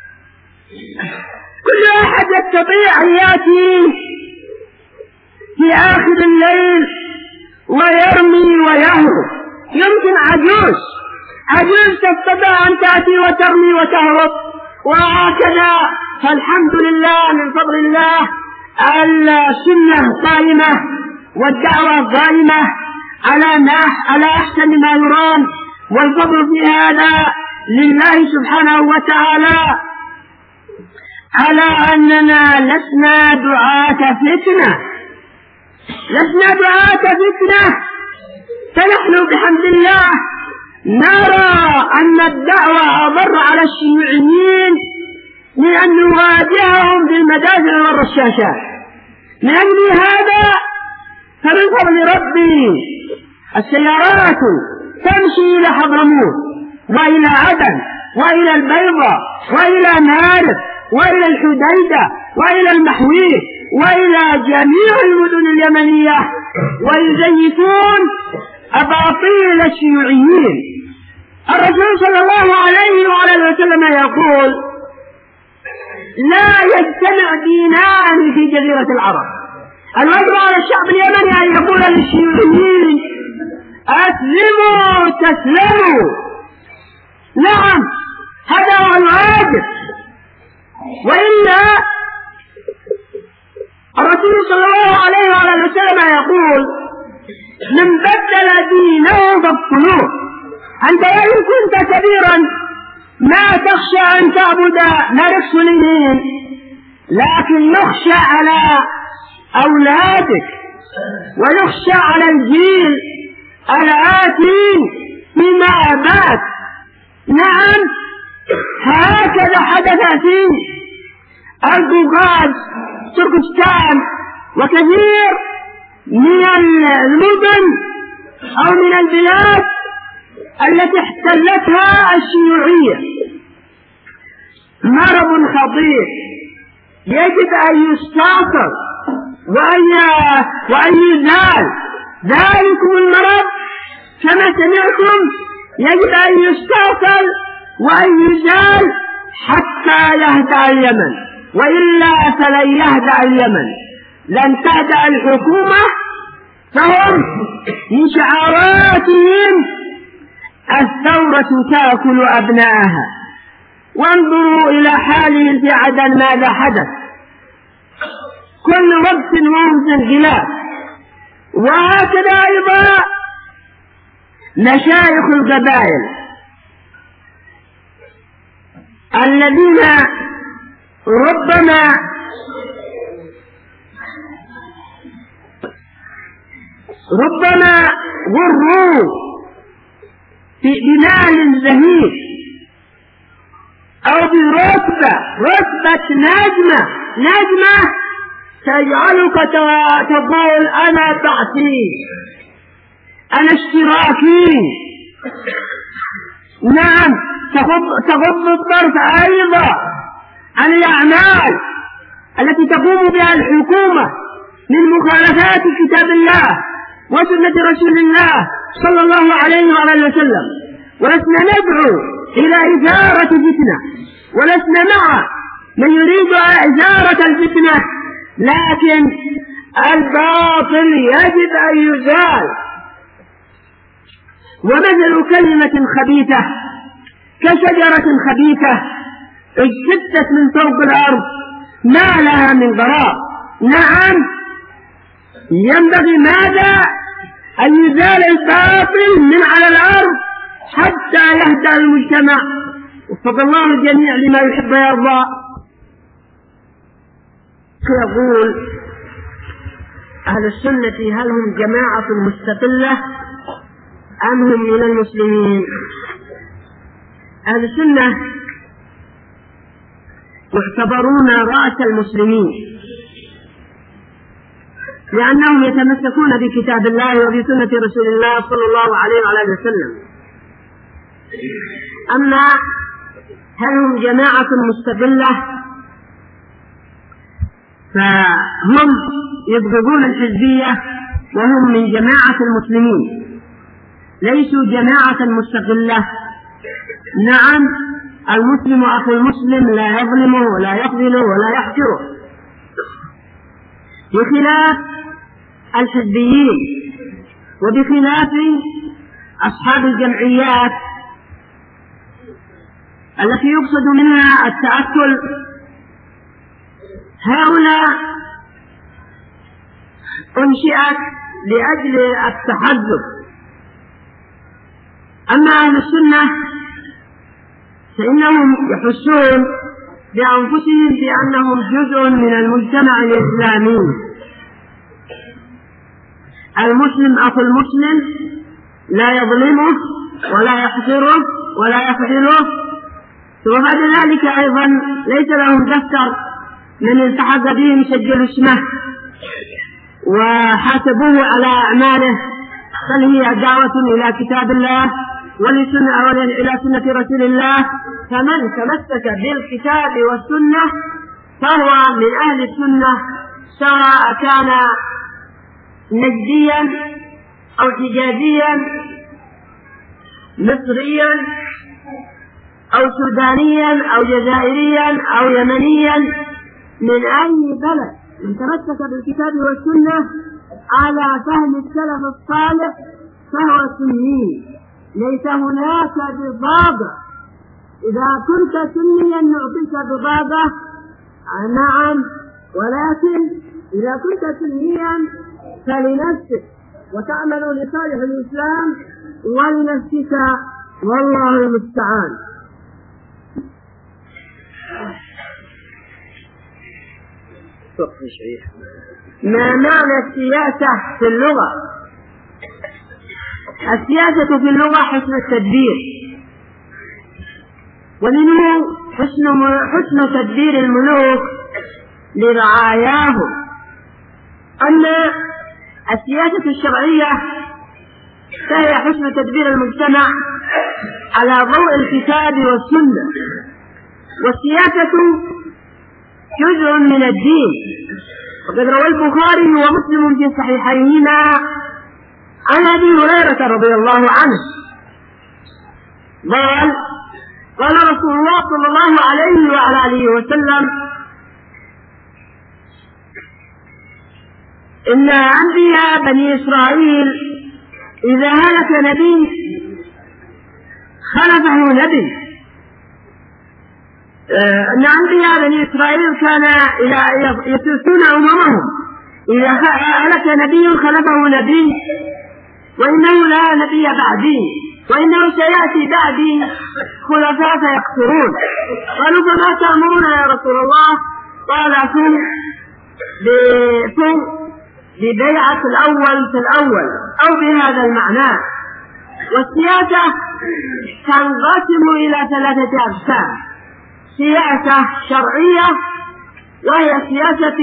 [SPEAKER 3] كل أحد يستطيع أن يأتي في آخر الليل ويرمي ويهرب. يمكن عجوز عجوز تستطيع أن تأتي وترمي وتهرب وهكذا. فالحمد لله من فضل الله السنة قائمة والدعوة قائمة على على أحسن ما يرام، والفضل في هذا لله سبحانه وتعالى، على أننا لسنا دعاة فتنة، لسنا دعاة فتنة. فنحن بحمد الله نرى أن الدعوة أضر على الشيوعيين من أن نواجههم بالمدافع والرشاشات. من أجل هذا فمن فضل ربي السيارات تمشي إلى حضرموت وإلى عدن وإلى البيضة وإلى مارب وإلى الحديدة وإلى المحوير وإلى جميع المدن اليمنية، ويزيفون أباطيل الشيوعيين. الرسول صلى الله عليه وعلى وسلم يقول: لا يجتمع دينان في جزيرة العرب. الواجب على الشعب اليمني أن يقول للشيوعيين: أسلموا تسلموا. نعم، هذا هو الواجب. وإلا الرسول صلى الله عليه وعلى وسلم يقول: من بدل دينه فاقتلوه. أنت وإن كنت كبيرا ما تخشى أن تعبد نفس الدين، لكن نخشى على أولادك ونخشى على الجيل الآتي فيما مات. نعم، هكذا حدث في القوقاز تركستان وكثير من المدن أو من البلاد التي احتلتها الشيوعية. مرض خطير يجب أن يستعصر وأن يزال. ذلكم المرض كما سمعتم يجب أن يستعصر وأن يزال حتى يهدأ اليمن، وإلا فلن يهدأ اليمن، لن تهدأ الحكومة. فهم من شعاراتهم الثورة تأكل أبناءها. وانظروا إلى حالهم في عدن ماذا حدث، كل وقت وهم في انقلاب. وهكذا أيضا مشايخ القبائل الذين ربما ربما غروا بمال زهيد أو برتبة رتبة نجمة نجمة تجعلك تقول أنا بعثي أنا اشتراكي. نعم، تغض الطرف أيضا عن الأعمال التي تقوم بها الحكومة من مخالفات كتاب الله وسنة رسول الله صلى الله عليه وآله وسلم. ولسنا ندعو إلى إثارة فتنة، ولسنا مع من يريد إثارة الفتنة، لكن الباطل يجب أن يزال. ومثل كلمة خبيثة كشجرة خبيثة اجتثت من فوق الأرض ما لها من ضرار. نعم، ينبغي ماذا؟ أن يزال الباطل من على الأرض حتى يهدأ المجتمع. وفق الله الجميع لما يحب ويرضى. يقول أهل السنة هل هم جماعة مستقلة أم هم من المسلمين؟ أهل السنة يعتبرون رأس المسلمين لأنهم يتمسكون بكتاب الله وبسنة رسول الله صلى الله عليه وآله وسلم. أما هل هم جماعة مستقلة فهم يبغضون الحزبية وهم من جماعة المسلمين، ليسوا جماعة مستقلة. نعم، المسلم أخو المسلم لا يظلمه ولا يخذله ولا يحقره، بخلاف الحزبيين وبخلاف أصحاب الجمعيات التي يقصد منها التأكل. هؤلاء أنشئت لأجل التحزب. أما أهل السنة فإنهم يحسون بأنفسهم بأنهم جزء من المجتمع الإسلامي. المسلم أخو المسلم لا يظلمه ولا يحقره ولا يخذله، وبعد ذلك أيضا ليس لهم دفتر من التحق بهم يسجل اسمه وحاسبوه على أعماله، بل هي دعوة إلى كتاب الله ولسنة إلى سنة رسول الله. فمن تمسك بالكتاب والسنة فهو من أهل السنة، سواء كان نجديا أو حجازيا مصريا أو سودانيا أو جزائريا أو يمنيا من أي بلد. من تمسك بالكتاب والسنة على فهم السلف الصالح فهو سني، ليس هناك بضاعة. إذا كنت سنيا نعطيك بضاعة، نعم، ولكن إذا كنت سنيا فلنفسك وتعمل لصالح الإسلام ولنفسك، والله المستعان. ما معنى السياسة في اللغة؟ السياسة في اللغة حسن التدبير، ومنه حسن, حسن تدبير الملوك لرعاياهم. أما السياسة الشرعية فهي حسن تدبير المجتمع على ضوء الكتاب والسنة. والسياسة جزء من الدين، وقد روى البخاري ومسلم في صحيحيهما عن أبي هريرة رضي الله عنه قال قال رسول الله صلى الله عليه وعلى آله وسلم: إن أنبياء بني إسرائيل إذا هلك نبي خلفه نبي. أن أنبياء بني إسرائيل كان يسوسون أممهم، إذا هلك نبي خلفه نبي، وإنه لا نبي بعدي. وإنه سيأتي بعدي خلفاء فيقتلون. قالوا فما تأمرون يا رسول الله؟ قال قم ببيعة الأول في الأول أو بهذا المعنى. والسياسة تنقسم إلى ثلاثة أقسام: سياسة شرعية وهي سياسة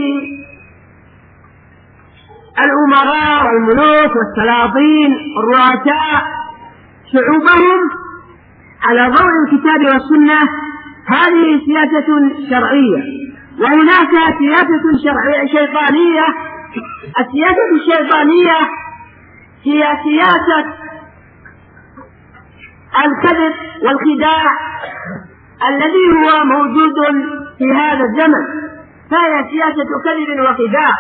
[SPEAKER 3] الأمراء والملوك والسلاطين الرؤساء شعوبهم على ضوء الكتاب والسنة، هذه سياسة شرعية. وهناك سياسة شرعية شيطانية. السياسة الشيطانية هي سياسة الكذب والخداع الذي هو موجود في هذا الزمن، فهي سياسة كذب وخداع.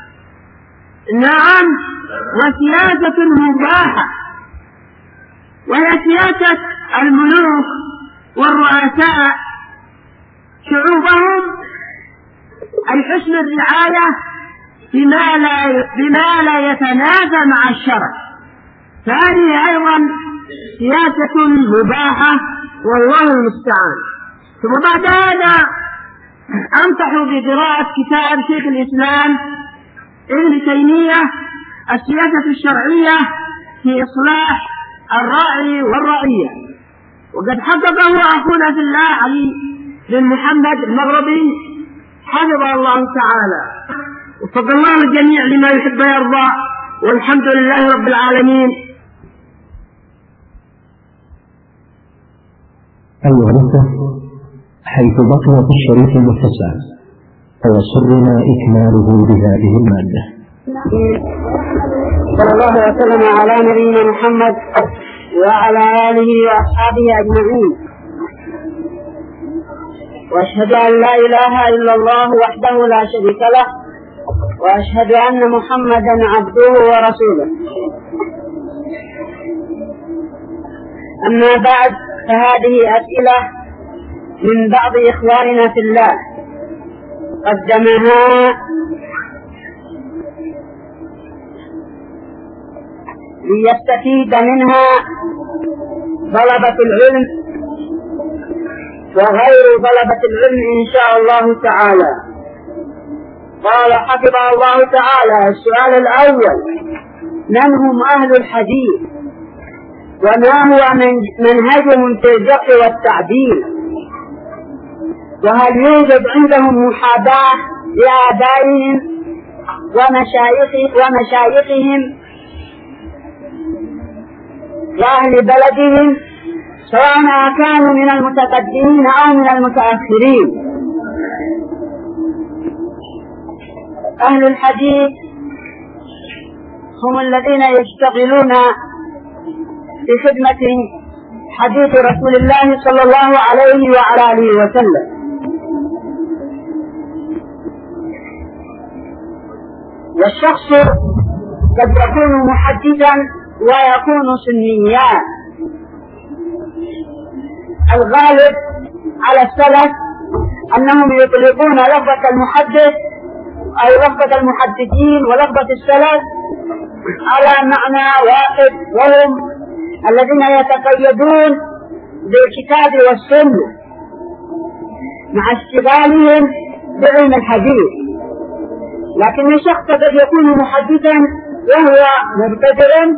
[SPEAKER 3] نعم، وسياسة مباحة، وهي سياسة الملوك والرؤساء شعوبهم أن حسن الرعاية بما لا, بما لا يتنافى مع الشرع، فهذه أيضا سياسة مباحة والله المستعان. ثم بعد هذا أنصح بقراءة كتاب شيخ الإسلام ابن تيمية السياسة الشرعية في إصلاح الراعي والرعية، وقد حققه أخونا في الله علي بن محمد المغربي حفظه الله تعالى، وفق الله الجميع لما يحب ويرضى، والحمد لله رب العالمين.
[SPEAKER 2] أيها الأخوة، حيث بقيت الشريط المتسع فيسرنا إكماله بهذه المادة.
[SPEAKER 1] صلى الله وسلم على نبينا محمد وعلى آله وأصحابه أجمعين، وأشهد أن لا إله إلا الله وحده لا شريك له، وأشهد أن محمدا عبده ورسوله. أما بعد، فهذه أسئلة من بعض إخواننا في الله قدمها ليستفيد منها طلبة العلم وغير طلبة العلم إن شاء الله تعالى. قال حفظه الله تعالى: السؤال الأول: من هم أهل الحديث؟ وما هو منهجهم في الجرح والتعديل؟ وهل يوجد عندهم محاباة لآبائهم ومشايخهم وأهل بلدهم، سواء كانوا من المتقدمين أو من المتأخرين؟ أهل الحديث هم الذين يشتغلون بخدمة حديث رسول الله صلى الله عليه وعلى آله وسلم. والشخص قد يكون محدثا ويكون سنيا. الغالب على السلف أنهم يطلقون لفظة المحدث أو لفظة المحدثين ولفظة السلف على معنى واحد، وهم الذين يتقيدون بالكتاب والسنة مع اشتغالهم بعلم الحديث. لكن الشخص قد يكون محدثا وهو مبتدئ،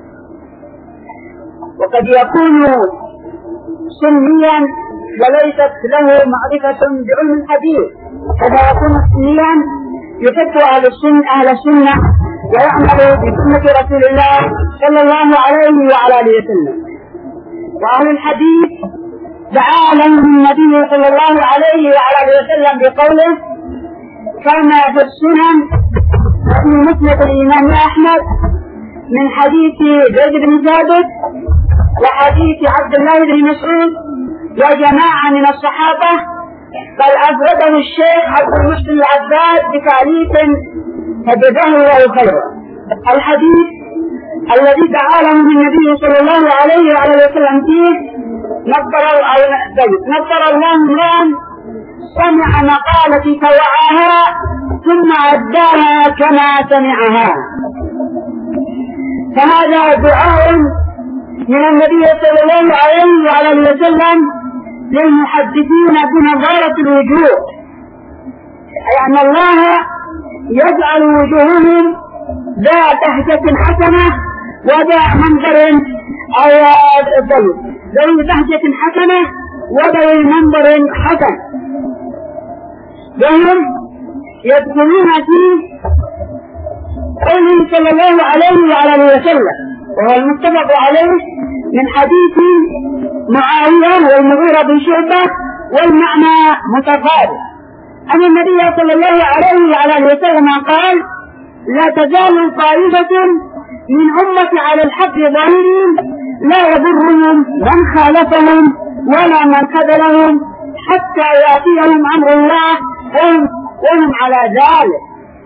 [SPEAKER 1] وقد يكون سنيا وليست له معرفة بعلم الحديث، قد يكون سنيا يحب أهل السنة أهل السنة ويعمل بسنة رسول الله صلى الله عليه وعلى آله وسلم. وأهل الحديث دعا لهم النبي صلى الله عليه وعلى آله وسلم بقوله: كما في السنن في مسند الإمام أحمد من حديث زيد بن ثابت وحديث عبد الله بن مسعود وجماعة من الصحابة، بل أفرده الشيخ عبد المحسن العباد بتعليق فجزاه الله خيرا. الحديث الذي دعا له النبي صلى الله عليه وعلى وسلم فيه: نظر الله امرأ سمع مقالتي فوعاها ثم أداها كما سمعها. فهذا دعاء
[SPEAKER 3] من النبي صلى الله عليه وعلى وسلم للمحدثين بنظارة الوجوه، أي أن الله يجعل وجوههم ذات بهجة حسنة وذا منظر طيب، ذوي بهجة حسنة وذوي منظر حسن، وهم يدخلون في قوله صلى الله عليه وعلى وسلم، وهو المتفق عليه من حديث معاوية والمغيرة بن شعبة، والمعنى متقارب، أن النبي صلى الله عليه وعلى وسلم قال: لا تزال طائفة من أمتي على الحق ظاهرين لا يضرهم من خالفهم ولا من خذلهم حتى يأتيهم أمر الله وهم, وهم على ذلك.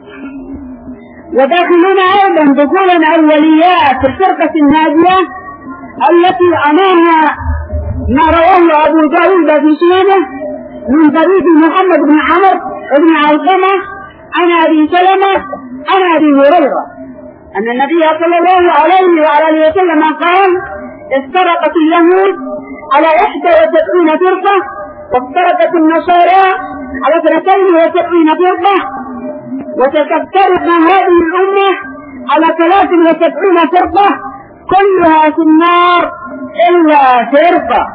[SPEAKER 3] وداخلون أيضا دخولا أوليات في الفرقة الناجية التي عناها ما رواه أبو داود في سننه من طريق محمد بن عمرو بن علقمة عن أبي سلمة عن أبي هريرة أن النبي صلى الله عليه وعلى وسلم قال: افترقت اليهود على إحدى وسبعين فرقة، وافترقت النصارى على اثنتين وسبعين فرقة، وستفترق هذه الأمة على ثلاث وسبعين فرقة كلها في النار إلا فرقة.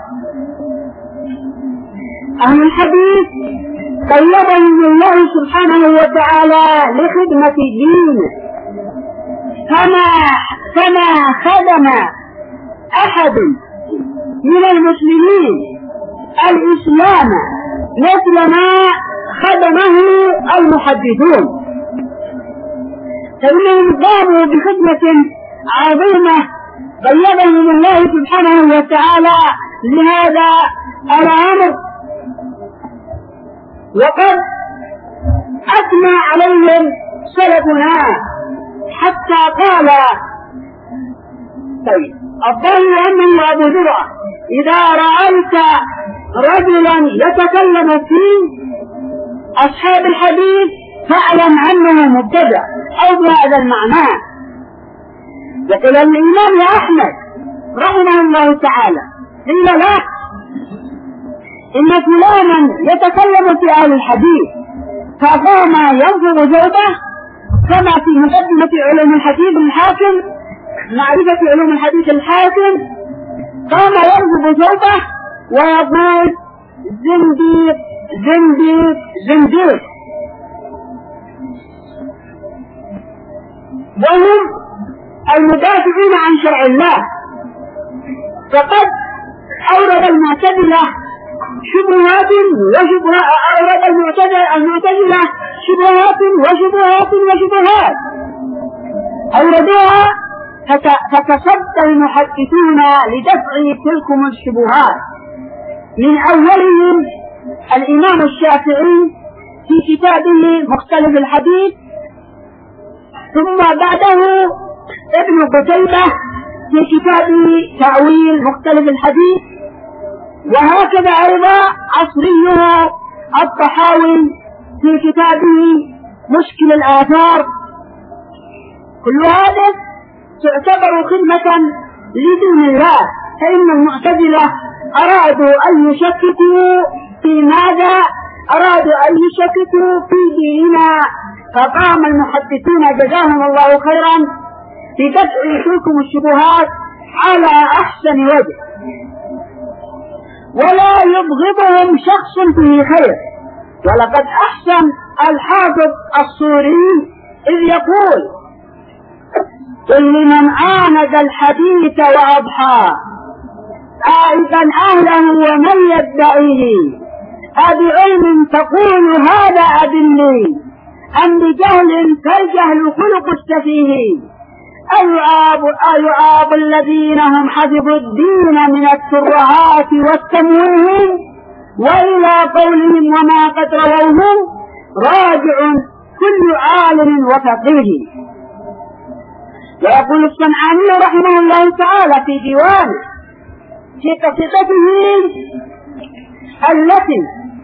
[SPEAKER 3] أهل الحديث قيضهم الله سبحانه وتعالى لخدمة دينه، فما فما خدم أحد من المسلمين الإسلام مثل ما خدمه المحدثون، فإنهم قاموا بخدمة عظيمة قيضهم الله سبحانه وتعالى لهذا الأمر، وقد أثنى عليهم سلفنا حتى قال: طيب الظاهر أنه أبو ذرة إذا رأيت رجلا يتكلم في أصحاب الحديث فاعلم أنه مبتدع أو بهذا المعنى. وقال الإمام أحمد رحمه الله تعالى: قيل له إن فلانا يتكلم في أهل الحديث، فقام ينظر جوده كما في مقدمة علوم الحديث الحاكم، معرفة علوم الحديث الحاكم، قام ينظر جوده ويقول: زنديق زنديق زنديق. وهم المدافعين عن شرع الله، فقد أورد المعتزلة شبهات وشبهات أورد المعتزلة شبهات وشبهات وشبهات أوردوها، فتصدى المحدثون لدفع تلكم الشبهات، من أولهم الإمام الشافعي في كتابه مختلف الحديث، ثم بعده ابن قتيبة في كتابه تأويل مختلف الحديث، وهكذا أيضا عصريه الطحاوي في كتابه مشكل الآثار. كل هذا تعتبر خدمة لدين الله، فإن المعتزلة أرادوا أن يشككوا في ماذا؟ أرادوا أن يشككوا في ديننا، فقام المحدثون جزاهم الله خيرا بدفع تلكم الشبهات على أحسن وجه، ولا يبغضهم شخص فيه خير. ولقد أحسن الحافظ الصوري إذ يقول: قل لمن آند الحديث وأضحى آئبا أهله ومن يدعيه، أبعلم تقول هذا أدلي، أم بجهل فالجهل خلق السفيه، أيعاب, أيعاب الذين هم حفظوا الدين من الترهات والتمويه، وإلى قولهم وما قد رووه راجع كل عالم وفقيه. ويقول الصنعاني رحمه الله تعالى في ديوانه في قصيدته التي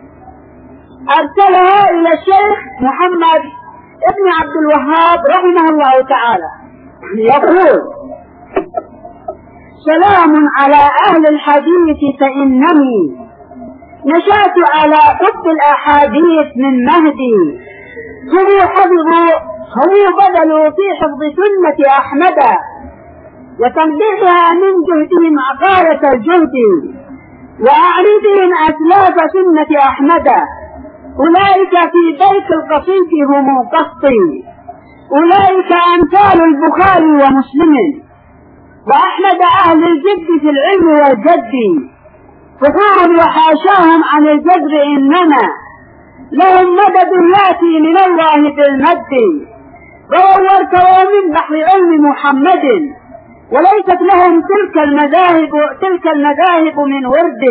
[SPEAKER 3] أرسلها إلى الشيخ محمد ابن عبد الوهاب رحمه الله تعالى، يقول: سلام على أهل الحديث فإنني نشأت على حب الأحاديث من مهدي. هم حفظوا هم بذلوا في حفظ سنة أحمد وتنبيهها من جهدهم عقارة الجهد وأعرضهم أسلاف سنة أحمد. أولئك في بيت القصيد هم قصي، أولئك أمثال البخاري ومسلم وأحمد أهل الجد في العلم والجد. فخور وحاشاهم عن الجدر إنما لهم مدد يأتي من الله بالمد. رووا ارتووا من بحر علم محمد وليست لهم تلك المذاهب تلك المذاهب من ورد.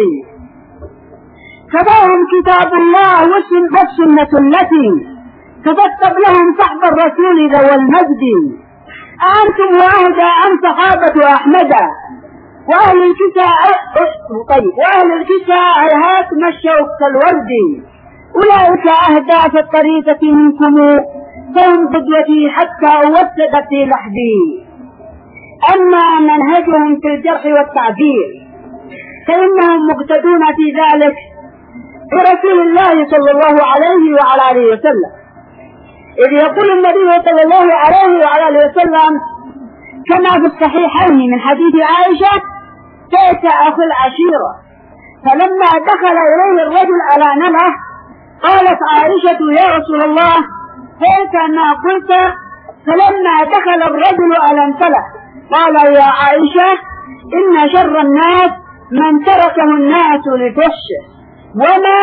[SPEAKER 3] كفاهم كتاب الله والسنة التي تفتق لهم صحب الرسول ذو المجد. أنتم وأهدى أم صحابة أحمد وأهل الكساء طيب وأهل الكساء هات مشوا كالورد. أولئك أهدى في الطريقة منكم فهم قدوتي حتى وسدت في لحدي. أما منهجهم في الجرح والتعديل فإنهم مقتدون في ذلك برسول الله صلى الله عليه وعلى آله وسلم، إذ يقول النبي صلى الله عليه وعلى آله وسلم كما في الصحيحين من حديث عائشة: كيف أخو العشيرة. فلما دخل إليه الرجل على نمه قالت عائشة: يا رسول الله كيف ما قلت. فلما دخل الرجل على انفله قال: يا عائشة إن شر الناس من تركه الناس لفحشه. وما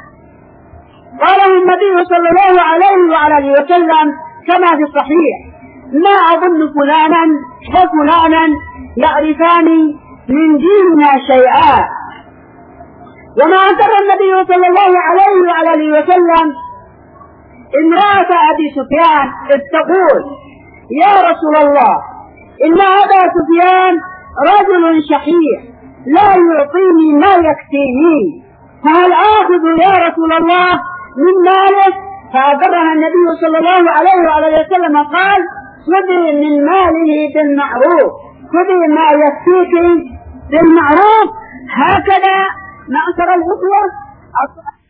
[SPEAKER 3] قاله النبي صلى الله عليه وعلى اله وسلم كما في الصحيح: ما أظن فلانا وفلانا يعرفان من ديننا شيئا. وما أنكر النبي صلى الله عليه وعلى اله وسلم امرأة أبي سفيان إذ تقول: يا رسول الله إن أبا سفيان رجل شحيح لا يعطيني ما يكفيني، فهل آخذ يا رسول الله من ماله؟ فأبرها النبي صلى الله عليه وعلى وسلم قال: خذي من ماله بالمعروف، خذي ما يكفيك بالمعروف. هكذا معشر الإخوة